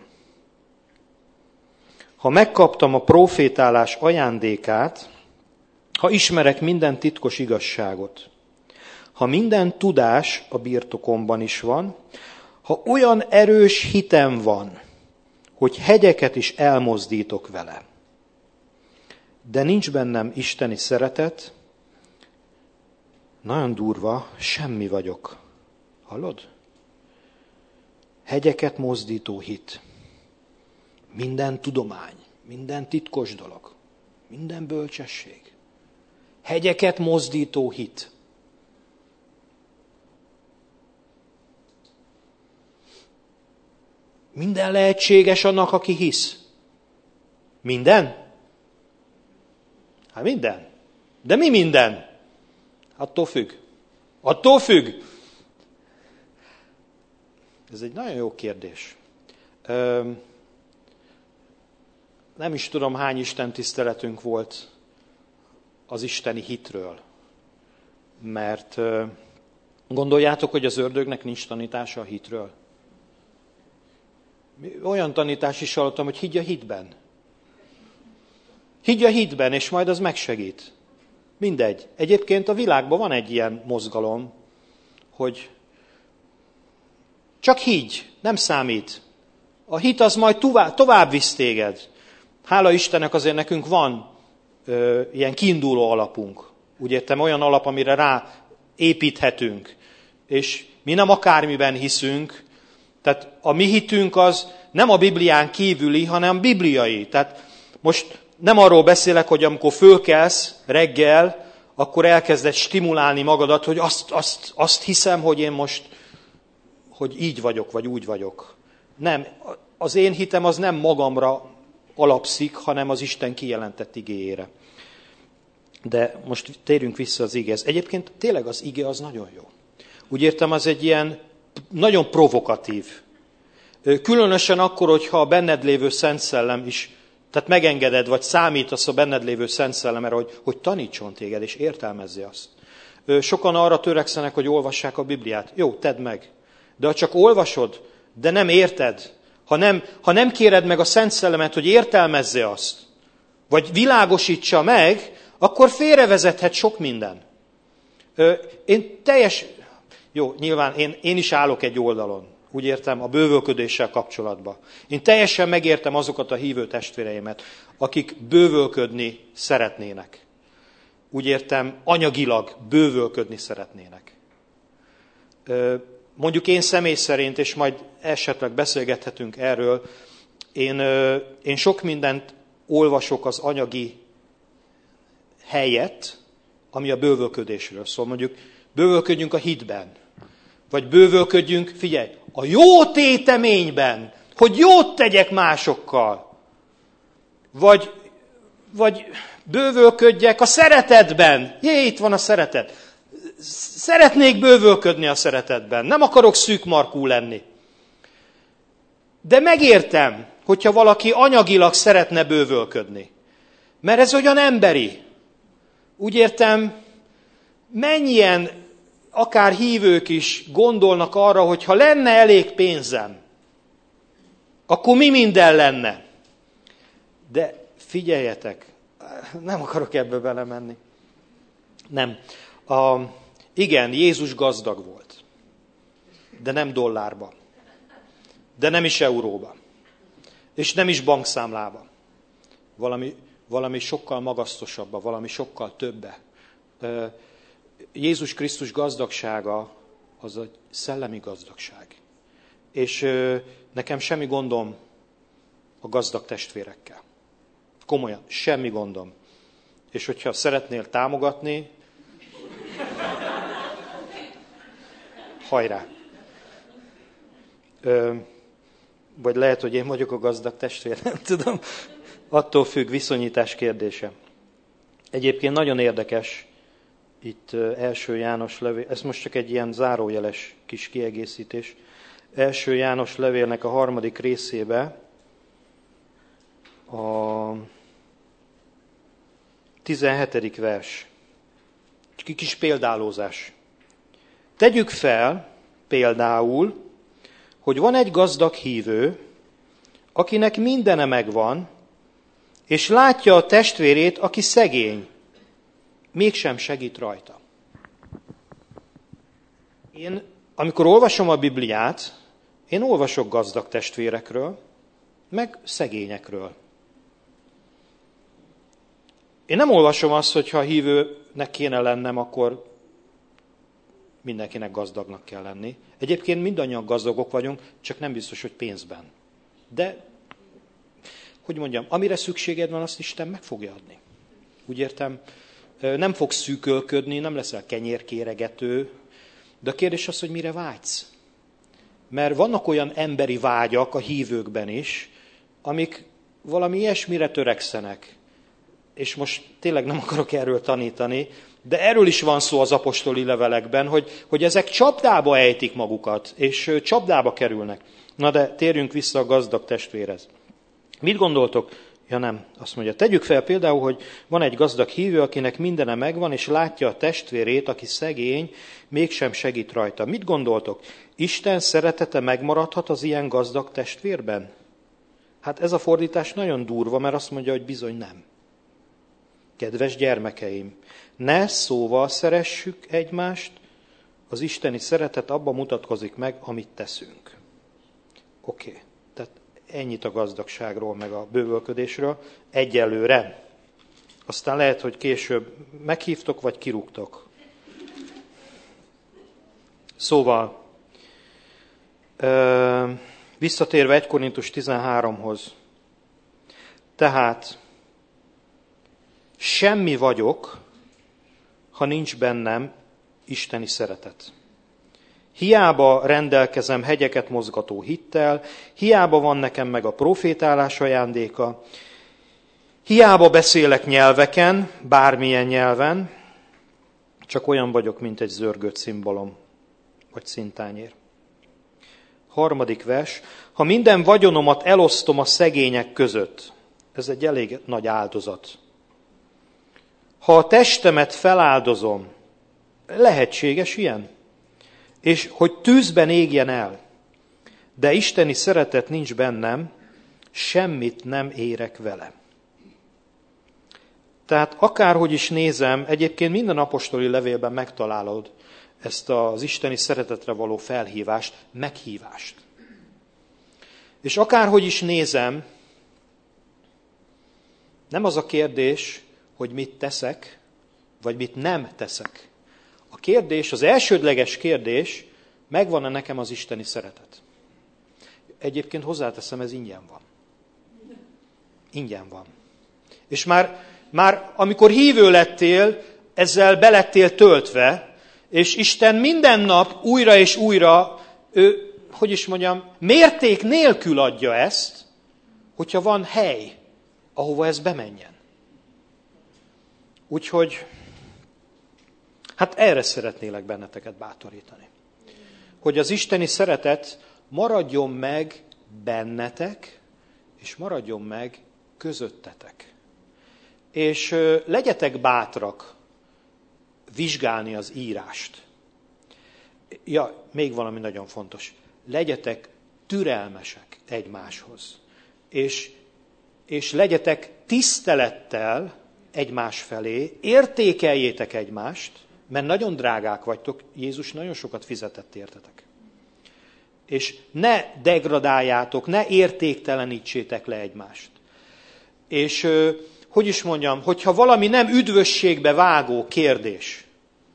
Ha megkaptam a profétálás ajándékát, ha ismerek minden titkos igazságot, ha minden tudás a birtokomban is van, ha olyan erős hitem van, hogy hegyeket is elmozdítok vele, de nincs bennem isteni szeretet, nagyon durva, semmi vagyok. Hallod? Hegyeket mozdító hit. Minden tudomány, minden titkos dolog, minden bölcsesség. Hegyeket mozdító hit. Minden lehetséges annak, aki hisz. Minden? Hát minden. De mi minden? Attól függ. Attól függ. Ez egy nagyon jó kérdés. Nem is tudom, hány istentiszteletünk volt az isteni hitről. Mert gondoljátok, hogy az ördögnek nincs tanítása a hitről? Olyan tanítás is hallottam, hogy higgy a hitben. Higgy a hitben, és majd az megsegít. Mindegy. Egyébként a világban van egy ilyen mozgalom, hogy csak higgy, nem számít. A hit az majd tovább, tovább visz téged. Hála Istennek azért nekünk van ö, ilyen kiinduló alapunk. Úgy értem, olyan alap, amire rá építhetünk. És mi nem akármiben hiszünk, Tehát a mi hitünk az nem a Biblián kívüli, hanem bibliai. Tehát most nem arról beszélek, hogy amikor fölkelsz reggel, akkor elkezded stimulálni magadat, hogy azt, azt, azt hiszem, hogy én most, hogy így vagyok, vagy úgy vagyok. Nem, az én hitem az nem magamra alapszik, hanem az Isten kijelentett igéjére. De most térjünk vissza az igéhez. Egyébként tényleg az ige az nagyon jó. Úgy értem, az egy ilyen nagyon provokatív. Különösen akkor, hogyha a benned lévő Szent Szellem is, tehát megengeded, vagy számítasz a benned lévő Szent Szellemre, hogy, hogy tanítson téged, és értelmezze azt. Sokan arra törekszenek, hogy olvassák a Bibliát. Jó, tedd meg. De ha csak olvasod, de nem érted, ha nem, ha nem kéred meg a Szent Szellemet, hogy értelmezze azt, vagy világosítsa meg, akkor félrevezethet sok minden. Én teljes... Jó, nyilván én, én is állok egy oldalon, úgy értem, a bővölködéssel kapcsolatban. Én teljesen megértem azokat a hívő testvéreimet, akik bővölködni szeretnének. Úgy értem, anyagilag bővölködni szeretnének. Mondjuk én személy szerint, és majd esetleg beszélgethetünk erről, én, én sok mindent olvasok az anyagi helyett, ami a bővölködésről szól. Mondjuk bővölködjünk a hitben, vagy bővölködjünk, figyelj, a jó téteményben, hogy jót tegyek másokkal, vagy, vagy bővölködjek a szeretetben. Jé, itt van a szeretet. Szeretnék bővölködni a szeretetben, nem akarok szűkmarkú lenni. De megértem, hogyha valaki anyagilag szeretne bővölködni. Mert ez olyan emberi. Úgy értem, mennyien, akár hívők is gondolnak arra, hogy ha lenne elég pénzem, akkor mi minden lenne. De figyeljetek, nem akarok ebbe belemenni. Nem. A, igen, Jézus gazdag volt, de nem dollárba, de nem is euróba, és nem is bankszámlába. Valami, valami sokkal magasztosabba, valami sokkal többe. Jézus Krisztus gazdagsága az egy szellemi gazdagság. És nekem semmi gondom a gazdag testvérekkel. Komolyan, semmi gondom. És hogyha szeretnél támogatni, hajrá! Ö, vagy lehet, hogy én vagyok a gazdag testvér, nem tudom. Attól függ, viszonyítás kérdése. Egyébként nagyon érdekes, itt első János levél, ez most csak egy ilyen zárójeles kis kiegészítés. első János levélnek a harmadik részébe a tizenhetedik vers. Kis példálózás. Tegyük fel például, hogy van egy gazdag hívő, akinek mindene megvan, és látja a testvérét, aki szegény, mégsem segít rajta. Én, amikor olvasom a Bibliát, én olvasok gazdag testvérekről, meg szegényekről. Én nem olvasom azt, hogy ha hívőnek kéne lennem, akkor mindenkinek gazdagnak kell lenni. Egyébként mindannyian gazdagok vagyunk, csak nem biztos, hogy pénzben. De, hogy mondjam, amire szükséged van, azt Isten meg fogja adni. Úgy értem, nem fogsz szűkölködni, nem leszel kenyérkéregető, de a kérdés az, hogy mire vágysz. Mert vannak olyan emberi vágyak a hívőkben is, amik valami ilyesmire törekszenek. És most tényleg nem akarok erről tanítani, de erről is van szó az apostoli levelekben, hogy, hogy ezek csapdába ejtik magukat, és csapdába kerülnek. Na de térjünk vissza a gazdag testvérhez. Mit gondoltok? Ja nem, azt mondja, tegyük fel például, hogy van egy gazdag hívő, akinek mindene megvan, és látja a testvérét, aki szegény, mégsem segít rajta. Mit gondoltok? Isten szeretete megmaradhat az ilyen gazdag testvérben? Hát ez a fordítás nagyon durva, mert azt mondja, hogy bizony nem. Kedves gyermekeim, ne szóval szeressük egymást, az isteni szeretet abban mutatkozik meg, amit teszünk. Oké, okay. Tehát ennyit a gazdagságról, meg a bővölködésről egyelőre. Aztán lehet, hogy később meghívtok, vagy kirúgtok. Szóval, Ö, visszatérve egy Korintus tizenháromhoz. Tehát semmi vagyok, ha nincs bennem isteni szeretet. Hiába rendelkezem hegyeket mozgató hittel, hiába van nekem meg a profétálás ajándéka, hiába beszélek nyelveken, bármilyen nyelven, csak olyan vagyok, mint egy zörgő cimbalom, vagy szintányér. Harmadik vers, ha minden vagyonomat elosztom a szegények között, ez egy elég nagy áldozat. Ha a testemet feláldozom, lehetséges ilyen? És hogy tűzben égjen el, de isteni szeretet nincs bennem, semmit nem érek vele. Tehát akárhogy is nézem, egyébként minden apostoli levélben megtalálod ezt az isteni szeretetre való felhívást, meghívást. És akárhogy is nézem, nem az a kérdés, hogy mit teszek, vagy mit nem teszek. A kérdés, az elsődleges kérdés, megvan-e nekem az isteni szeretet? Egyébként hozzáteszem, ez ingyen van. Ingyen van. És már, már amikor hívő lettél, ezzel belettél töltve, és Isten minden nap újra és újra, ő, hogy is mondjam, mérték nélkül adja ezt, hogyha van hely, ahova ez bemenjen. Úgyhogy, hát erre szeretnélek benneteket bátorítani. Hogy az isteni szeretet maradjon meg bennetek, és maradjon meg közöttetek. És legyetek bátrak vizsgálni az írást. Ja, még valami nagyon fontos. Legyetek türelmesek egymáshoz. És, és legyetek tisztelettel egymás felé, értékeljétek egymást, mert nagyon drágák vagytok, Jézus nagyon sokat fizetett értetek. És ne degradáljátok, ne értéktelenítsétek le egymást. És hogy is mondjam, hogyha valami nem üdvösségbe vágó kérdés,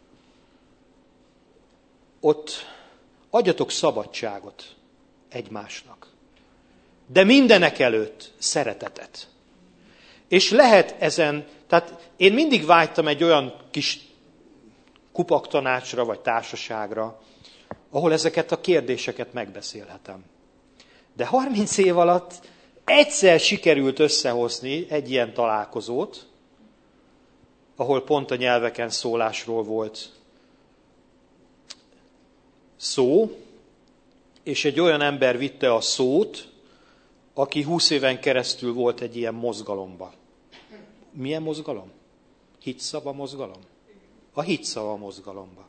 ott adjatok szabadságot egymásnak. De mindenek előtt szeretetet. És lehet ezen, tehát én mindig vágytam egy olyan kis kupaktanácsra vagy társaságra, ahol ezeket a kérdéseket megbeszélhetem. De harminc év alatt egyszer sikerült összehozni egy ilyen találkozót, ahol pont a nyelveken szólásról volt szó, és egy olyan ember vitte a szót, aki húsz éven keresztül volt egy ilyen mozgalomban. Milyen mozgalom? Hitszava mozgalom? A hitszava mozgalomba.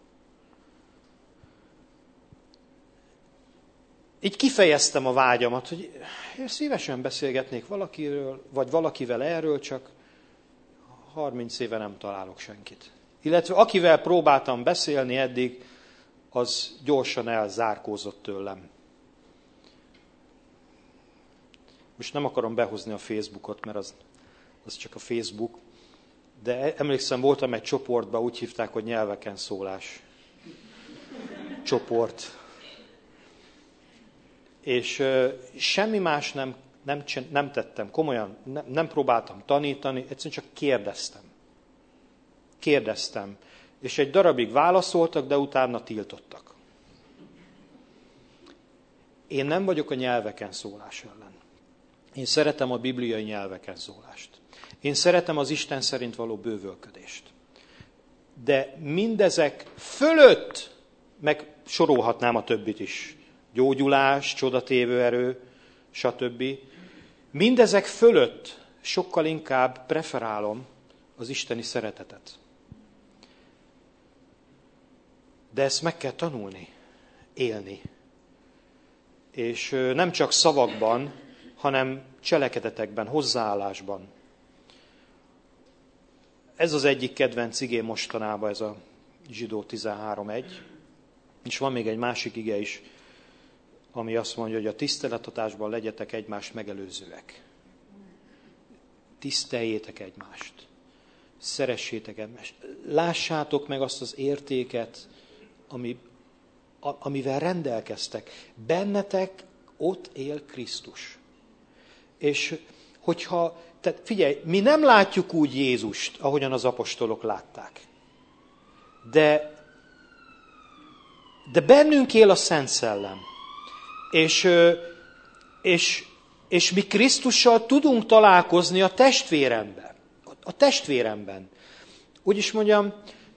Így kifejeztem a vágyamat, hogy szívesen beszélgetnék valakiről, vagy valakivel erről, csak harminc éve nem találok senkit. Illetve akivel próbáltam beszélni eddig, az gyorsan elzárkózott tőlem. Most nem akarom behozni a Facebookot, mert az, az csak a Facebook. De emlékszem, voltam egy csoportban, úgy hívták, hogy nyelveken szólás. Csoport. És uh, semmi más nem, nem, nem tettem, komolyan nem, nem próbáltam tanítani, egyszerűen csak kérdeztem. Kérdeztem. És egy darabig válaszoltak, de utána tiltottak. Én nem vagyok a nyelveken szólás ellen. Én szeretem a bibliai nyelveken szólást. Én szeretem az Isten szerint való bővölködést. De mindezek fölött, meg sorolhatnám a többit is, gyógyulás, csodatévő erő, stb. Mindezek fölött sokkal inkább preferálom az isteni szeretetet. De ezt meg kell tanulni, élni. És nem csak szavakban, hanem cselekedetekben, hozzáállásban. Ez az egyik kedvenc igém mostanában, ez a Zsidó tizenhárom egy. És van még egy másik ige is, ami azt mondja, hogy a tiszteletadásban legyetek egymást megelőzőek. Tiszteljétek egymást. Szeressétek egymást. Lássátok meg azt az értéket, ami, amivel rendelkeztek. Bennetek ott él Krisztus. És hogyha, tehát figyelj, mi nem látjuk úgy Jézust, ahogyan az apostolok látták. De, de bennünk él a Szent Szellem. És, és, és mi Krisztussal tudunk találkozni a testvéremben. A testvéremben. Úgy is mondjam,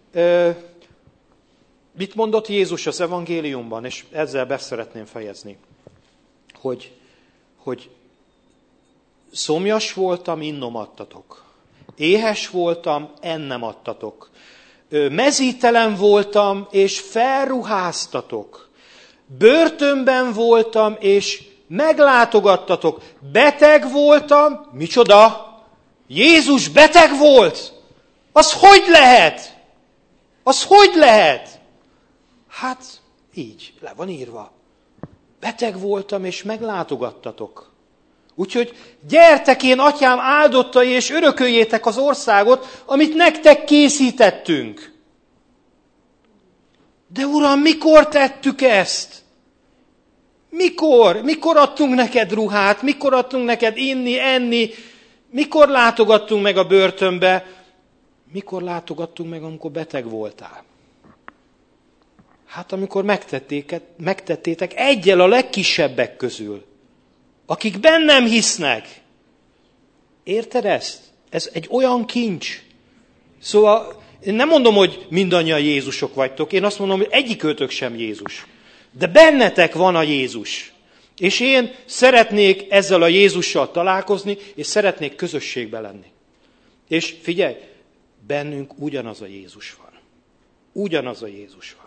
mit mondott Jézus az evangéliumban, és ezzel be szeretném fejezni, hogy, hogy szomjas voltam, innom adtatok. Éhes voltam, ennem adtatok. Mezítelen voltam, és felruháztatok. Börtönben voltam, és meglátogattatok. Beteg voltam, micsoda? Jézus beteg volt? Az hogy lehet? Az hogy lehet? Hát így, le van írva. Beteg voltam, és meglátogattatok. Úgyhogy gyertek, én atyám áldottai, és örököljétek az országot, amit nektek készítettünk. De Uram, mikor tettük ezt? Mikor? Mikor adtunk neked ruhát? Mikor adtunk neked inni, enni? Mikor látogattunk meg a börtönbe? Mikor látogattunk meg, amikor beteg voltál? Hát amikor megtettétek egyel a legkisebbek közül, akik bennem hisznek. Érted ezt? Ez egy olyan kincs. Szóval én nem mondom, hogy mindannyian Jézusok vagytok, én azt mondom, hogy egyikőtök sem Jézus. De bennetek van a Jézus. És én szeretnék ezzel a Jézussal találkozni, és szeretnék közösségbe lenni. És figyelj, bennünk ugyanaz a Jézus van. Ugyanaz a Jézus van.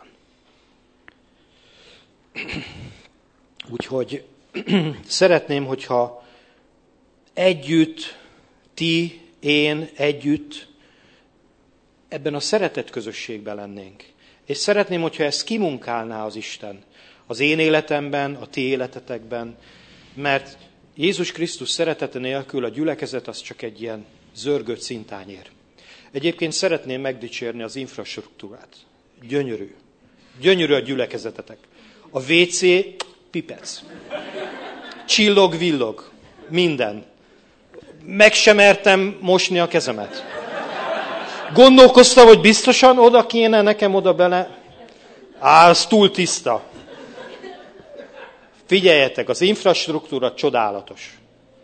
Úgyhogy szeretném, hogyha együtt, ti, én együtt ebben a szeretet közösségben lennénk. És szeretném, hogyha ezt kimunkálná az Isten az én életemben, a ti életetekben, mert Jézus Krisztus szeretete nélkül a gyülekezet az csak egy ilyen zörgött szintányér. Egyébként szeretném megdicsérni az infrastruktúrát. Gyönyörű. Gyönyörű a gyülekezetetek. A vé cé pipec. Csillog, villog. Minden. Meg sem mertem mosni a kezemet. Gondolkoztam, hogy biztosan oda kéne nekem oda bele. Á, az túl tiszta. Figyeljetek, az infrastruktúra csodálatos.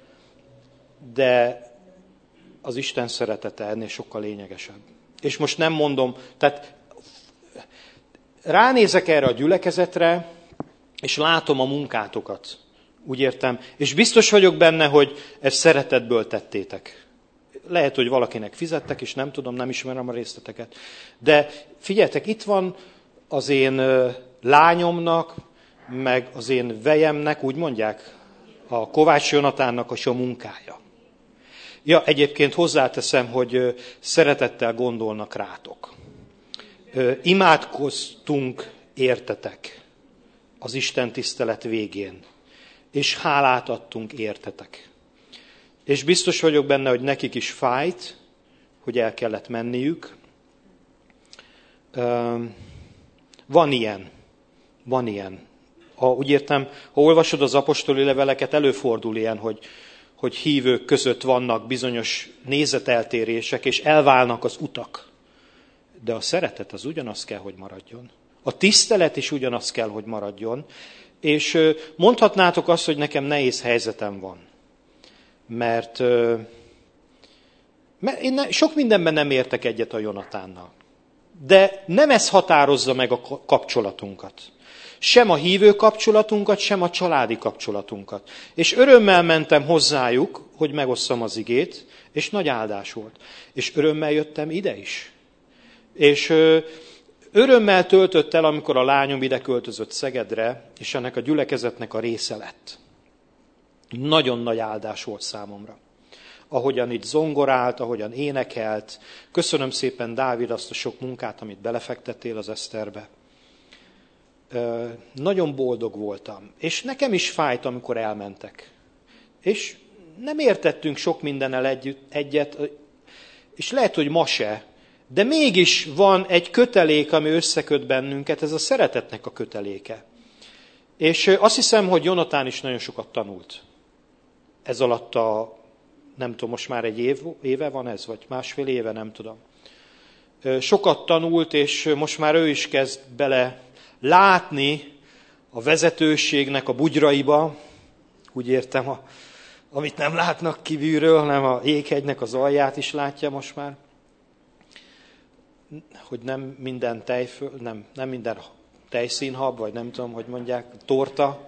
De az Isten szeretete ennél sokkal lényegesebb. És most nem mondom, tehát ránézek erre a gyülekezetre, és látom a munkátokat. Úgy értem. És biztos vagyok benne, hogy ezt szeretetből tettétek. Lehet, hogy valakinek fizettek, és nem tudom, nem ismerem a részleteket. De figyeljetek, itt van az én lányomnak, meg az én vejemnek, úgy mondják, a Kovács Jonatánnak a munkája. Ja, egyébként hozzáteszem, hogy szeretettel gondolnak rátok. Imádkoztunk értetek az Isten tisztelet végén, és hálát adtunk értetek. És biztos vagyok benne, hogy nekik is fájt, hogy el kellett menniük. Van ilyen. Van ilyen. Ha, úgy értem, ha olvasod az apostoli leveleket, előfordul ilyen, hogy, hogy hívők között vannak bizonyos nézeteltérések, és elválnak az utak. De a szeretet az ugyanaz kell, hogy maradjon. A tisztelet is ugyanaz kell, hogy maradjon. És mondhatnátok azt, hogy nekem nehéz helyzetem van. Mert, mert én ne, sok mindenben nem értek egyet a Jonatánnal. De nem ez határozza meg a kapcsolatunkat. Sem a hívő kapcsolatunkat, sem a családi kapcsolatunkat. És örömmel mentem hozzájuk, hogy megosszam az igét, és nagy áldás volt. És örömmel jöttem ide is. És örömmel töltött el, amikor a lányom ide költözött Szegedre, és ennek a gyülekezetnek a része lett. Nagyon nagy áldás volt számomra. Ahogyan itt zongorált, ahogyan énekelt. Köszönöm szépen, Dávid, azt a sok munkát, amit belefektettél az Eszterbe. Nagyon boldog voltam. És nekem is fájt, amikor elmentek. És nem értettünk sok mindennel együtt, egyet, és lehet, hogy ma se, De mégis van egy kötelék, ami összeköt bennünket, ez a szeretetnek a köteléke. És azt hiszem, hogy Jonatán is nagyon sokat tanult. Ez alatt a, nem tudom, most már egy év, éve van ez, vagy másfél éve, nem tudom. Sokat tanult, és most már ő is kezd bele látni a vezetőségnek a bugyraiba, úgy értem, a, amit nem látnak kívülről, hanem a jéghegynek az alját is látja most már. Hogy nem minden tejföl, nem, nem minden tejszínhab, vagy nem tudom, hogy mondják, torta.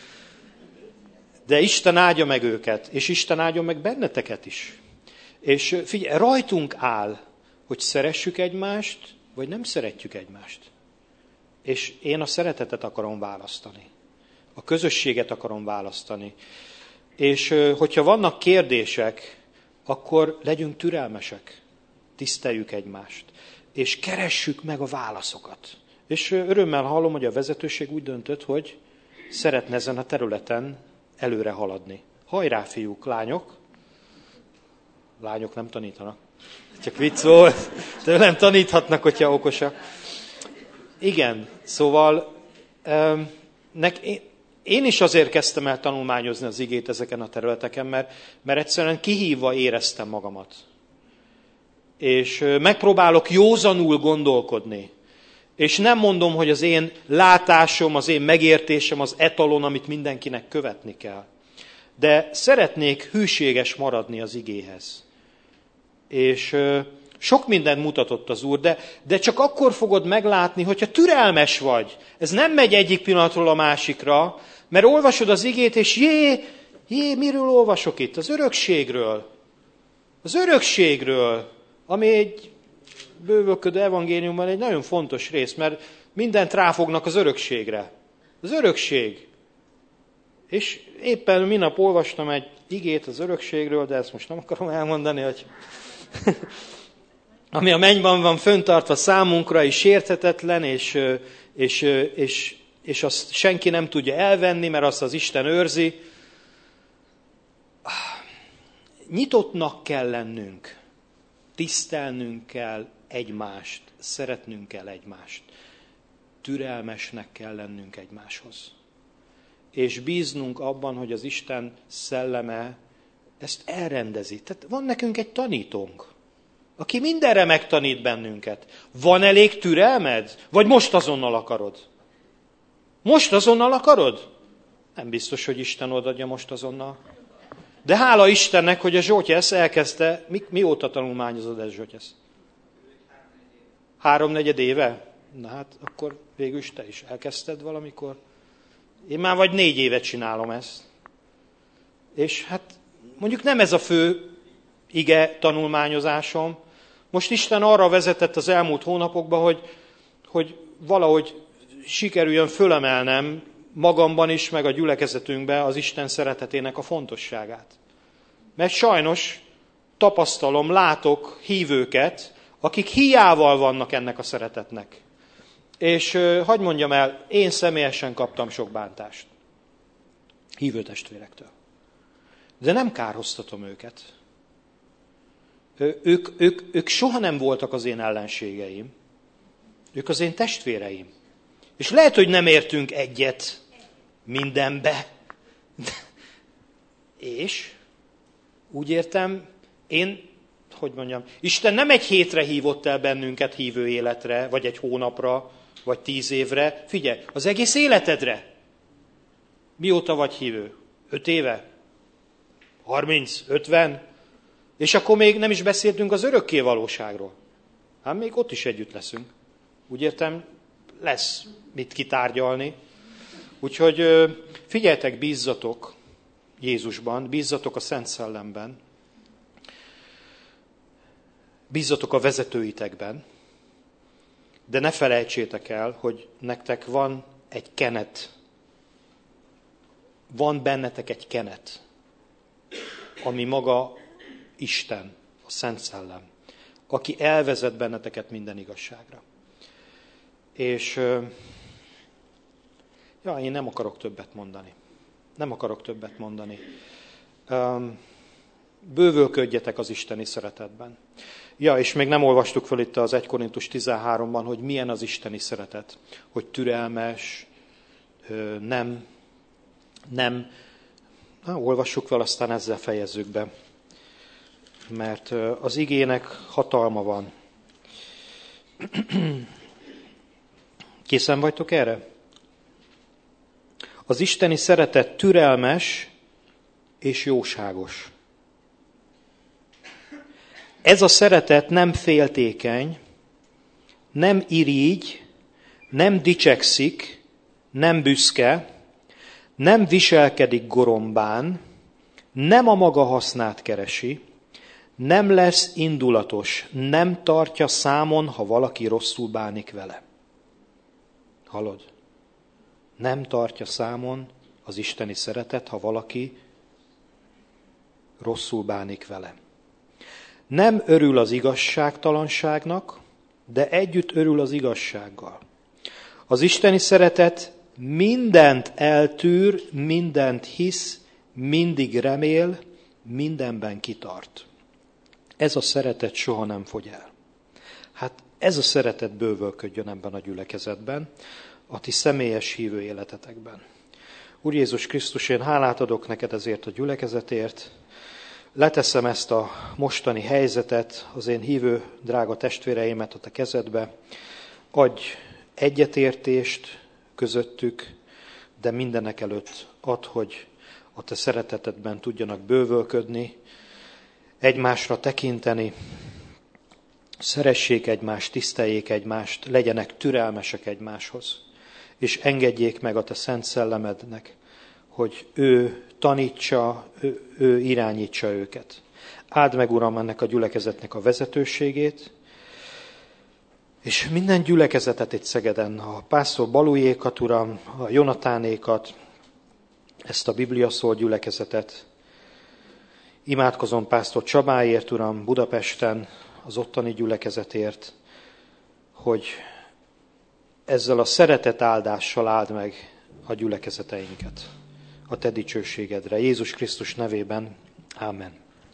De Isten áldja meg őket, és Isten áldja meg benneteket is. És figyelj, rajtunk áll, hogy szeressük egymást, vagy nem szeretjük egymást. És én a szeretetet akarom választani. A közösséget akarom választani. És hogyha vannak kérdések, akkor legyünk türelmesek. Tiszteljük egymást. És keressük meg a válaszokat. És örömmel hallom, hogy a vezetőség úgy döntött, hogy szeretne ezen a területen előre haladni. Hajrá, fiúk, lányok! Lányok nem tanítanak. Csak vicc volt. Tőlem taníthatnak, hogyha okosak. Igen, szóval um, nek, én, én is azért kezdtem el tanulmányozni az igét ezeken a területeken, mert, mert egyszerűen kihívva éreztem magamat. És megpróbálok józanul gondolkodni. És nem mondom, hogy az én látásom, az én megértésem az etalon, amit mindenkinek követni kell. De szeretnék hűséges maradni az igéhez. És sok mindent mutatott az Úr, de, de csak akkor fogod meglátni, hogyha türelmes vagy. Ez nem megy egyik pillanatról a másikra, mert olvasod az igét, és jé, jé, miről olvasok itt? Az örökségről. Az örökségről, ami egy bővölködő evangéliumban egy nagyon fontos rész, mert mindent ráfognak az örökségre. Az örökség. És éppen minap olvastam egy igét az örökségről, de ezt most nem akarom elmondani, hogy ami a mennyben van föntartva számunkra, és sérthetetlen, és, és, és, és azt senki nem tudja elvenni, mert azt az Isten őrzi. Nyitottnak kell lennünk, tisztelnünk kell egymást, szeretnünk kell egymást, türelmesnek kell lennünk egymáshoz. És bíznunk abban, hogy az Isten szelleme ezt elrendezi. Tehát van nekünk egy tanítónk, aki mindenre megtanít bennünket. Van elég türelmed? Vagy most azonnal akarod? Most azonnal akarod? Nem biztos, hogy Isten odaadja most azonnal. De hála Istennek, hogy a Zsotyesz elkezdte, mi, mióta tanulmányozod ez, Zsotyesz? Háromnegyed éve? Na hát, akkor végül is te is elkezdted valamikor. Én már vagy négy évet csinálom ezt. És hát mondjuk nem ez a fő ige tanulmányozásom. Most Isten arra vezetett az elmúlt hónapokban, hogy, hogy valahogy sikerüljön fölemelnem magamban is, meg a gyülekezetünkben az Isten szeretetének a fontosságát. Mert sajnos tapasztalom, látok hívőket, akik hiával vannak ennek a szeretetnek. És hadd mondjam el, én személyesen kaptam sok bántást. Hívő testvérektől. De nem kárhoztatom őket. Ők, ők, ők soha nem voltak az én ellenségeim. Ők az én testvéreim. És lehet, hogy nem értünk egyet mindenbe. És úgy értem, én, hogy mondjam, Isten nem egy hétre hívott el bennünket hívő életre, vagy egy hónapra, vagy tíz évre. Figyelj, az egész életedre. Mióta vagy hívő? Öt éve? Harminc? Ötven? És akkor még nem is beszéltünk az örökké valóságról. Hát még ott is együtt leszünk. Úgy értem, lesz mit kitárgyalni. Úgyhogy figyeljetek, bízzatok Jézusban, bízzatok a Szent Szellemben, bízzatok a vezetőitekben, de ne felejtsétek el, hogy nektek van egy kenet, van bennetek egy kenet, ami maga Isten, a Szent Szellem, aki elvezet benneteket minden igazságra. És ja, én nem akarok többet mondani. Nem akarok többet mondani. bővölködjetek az isteni szeretetben. Ja, és még nem olvastuk fel itt az Egy Korintus tizenháromban, hogy milyen az isteni szeretet. Hogy türelmes, nem, nem, na, olvassuk fel, aztán ezzel fejezzük be. Mert az igének hatalma van. Készen vagytok erre? Az isteni szeretet türelmes és jóságos. Ez a szeretet nem féltékeny, nem irigy, nem dicsekszik, nem büszke, nem viselkedik gorombán, nem a maga hasznát keresi, nem lesz indulatos, nem tartja számon, ha valaki rosszul bánik vele. Hallod? Nem tartja számon az isteni szeretet, ha valaki rosszul bánik vele. Nem örül az igazságtalanságnak, de együtt örül az igazsággal. Az isteni szeretet mindent eltűr, mindent hisz, mindig remél, mindenben kitart. Ez a szeretet soha nem fogy el. Hát ez a szeretet bővölködjön ebben a gyülekezetben, a ti személyes hívő életetekben. Úr Jézus Krisztus, én hálát adok neked ezért a gyülekezetért. Leteszem ezt a mostani helyzetet, az én hívő drága testvéreimet a te kezedbe. Adj egyetértést közöttük, de mindenek előtt add, hogy a te szeretetedben tudjanak bővölködni, egymásra tekinteni, szeressék egymást, tiszteljék egymást, legyenek türelmesek egymáshoz, és engedjék meg a te szent szellemednek, hogy ő tanítsa, ő, ő irányítsa őket. Áld meg, Uram, ennek a gyülekezetnek a vezetőségét, és minden gyülekezetet itt Szegeden, a pásztor Balujékat, Uram, a Jonatánékat, ezt a Bibliaszól gyülekezetet. Imádkozom pásztor Csabáért, Uram, Budapesten, az ottani gyülekezetért, hogy ezzel a szeretet áldással áld meg a gyülekezeteinket a te dicsőségedre. Jézus Krisztus nevében. Ámen.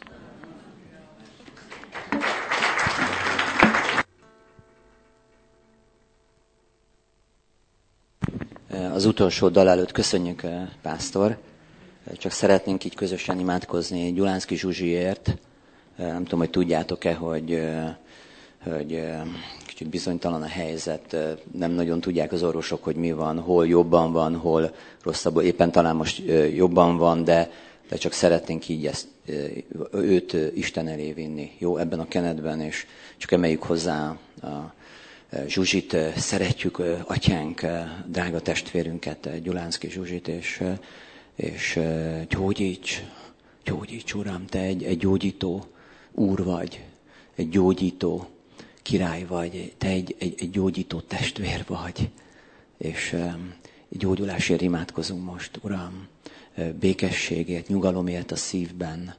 Az utolsó dal előtt köszönjük, pásztor. Csak szeretnénk így közösen imádkozni Gyulánszky Zsuzsiért. Nem tudom, hogy tudjátok-e, hogy, hogy kicsit bizonytalan a helyzet. Nem nagyon tudják az orvosok, hogy mi van, hol jobban van, hol rosszabbul. Éppen talán most jobban van, de, de csak szeretnénk így ezt, őt Isten elé vinni. Jó, ebben a kenetben, és csak emeljük hozzá a Zsuzsit, szeretjük, atyánk, drága testvérünket, Gyulánszky Zsuzsit, és, és gyógyíts, gyógyíts, Uram, te egy, egy gyógyító úr vagy, egy gyógyító király vagy, te egy, egy, egy gyógyító testvér vagy, és gyógyulásért imádkozunk most, Uram, békességért, nyugalomért a szívben.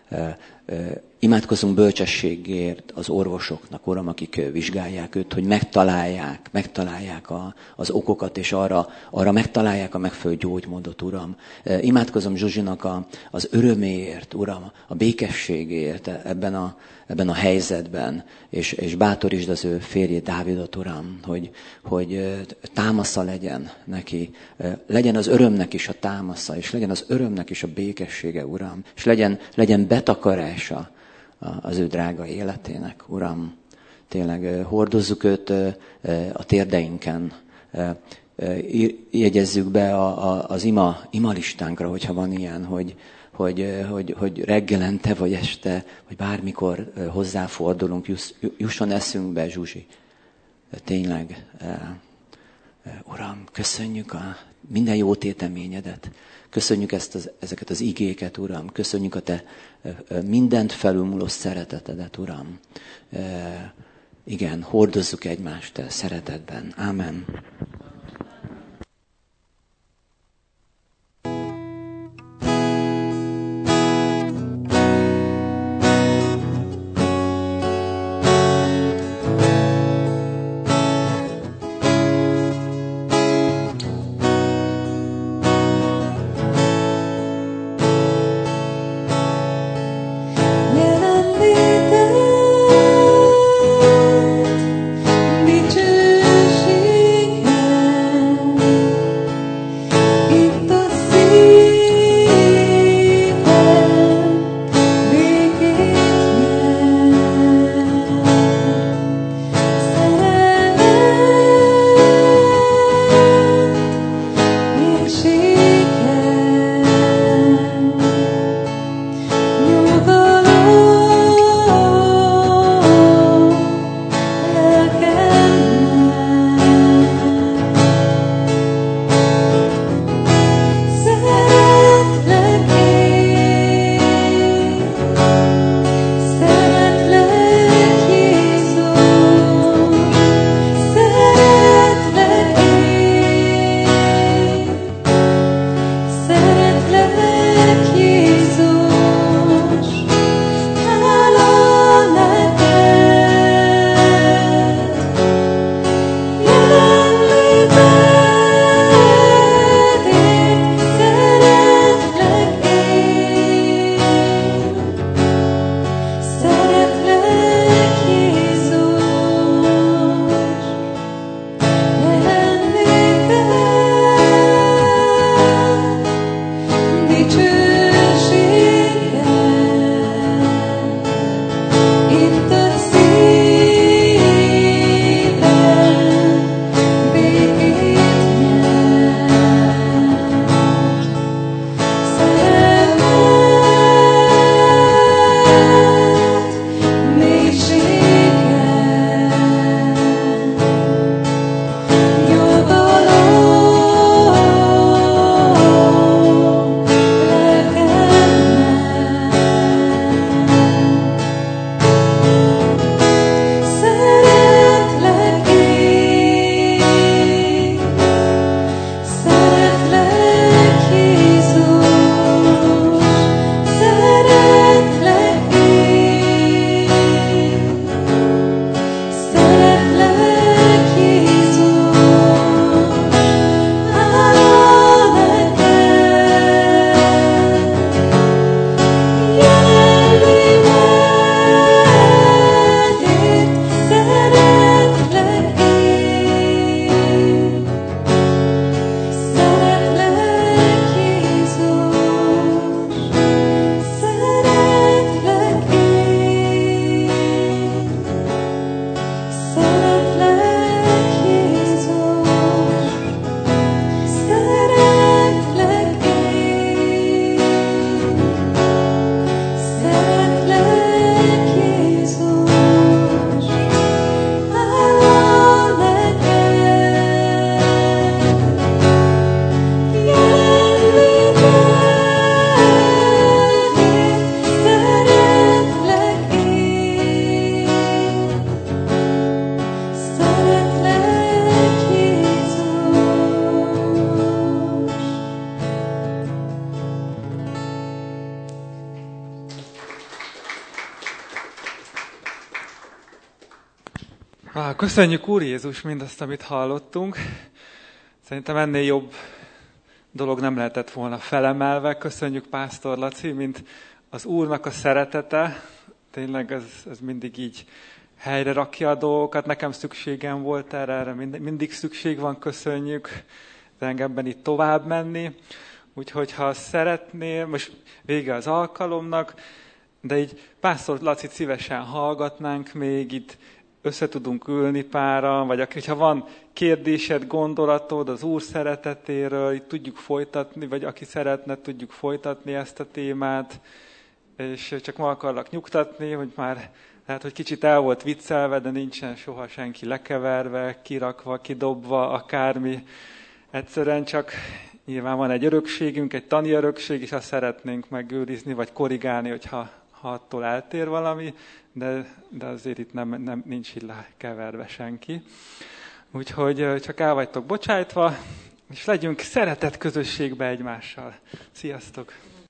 Imádkozunk bölcsességért az orvosoknak, Uram, akik vizsgálják őt, hogy megtalálják, megtalálják a, az okokat, és arra, arra megtalálják a megfelelő gyógymódot, Uram. Imádkozom Zsuzsinak a, az öröméért, Uram, a békességért ebben a, ebben a helyzetben, és, és bátorítsd az ő férjét, Dávidot, Uram, hogy, hogy támasza legyen neki, legyen az örömnek is a támasza, és legyen az örömnek is a békessége, Uram, és legyen, legyen betakarása az ő drága életének. Uram, tényleg hordozzuk őt a térdeinken, jegyezzük be a, a, az ima, ima listánkra, hogyha van ilyen, hogy, hogy, hogy, hogy reggelente vagy este, vagy bármikor hozzáfordulunk, juss, jusson eszünkbe, Zsuzsi. Tényleg, Uram, köszönjük a minden jó téteményedet. Köszönjük ezt az, ezeket az igéket, Uram. Köszönjük a te mindent felülmúló szeretetedet, Uram. E, igen, hordozzuk egymást szeretetben. Ámen. Köszönjük, Úr Jézus, mindazt, amit hallottunk. Szerintem ennél jobb dolog nem lehetett volna felemelve. Köszönjük, Pásztor Laci, mint az Úrnak a szeretete. Tényleg ez, ez mindig így helyre rakja a dolgokat. Nekem szükségem volt erre, erre mindig, mindig szükség van, köszönjük. De engedben itt tovább menni. Úgyhogy ha szeretnél, most vége az alkalomnak, de így Pásztor Lacit szívesen hallgatnánk még, itt össze tudunk ülni páran, vagy ha van kérdésed, gondolatod az Úr szeretetéről, itt tudjuk folytatni, vagy aki szeretne, tudjuk folytatni ezt a témát, és csak ma akarlak nyugtatni, hogy már lehet, hogy kicsit el volt viccelve, de nincsen soha senki lekeverve, kirakva, kidobva, akármi. Egyszerűen csak nyilván van egy örökségünk, egy tani örökség, és azt szeretnénk megőrizni, vagy korrigálni, hogyha ha attól eltér valami, de, de azért itt nem, nem, nincs így lekeverve senki. Úgyhogy csak el vagytok bocsájtva, és legyünk szeretett közösségbe egymással. Sziasztok!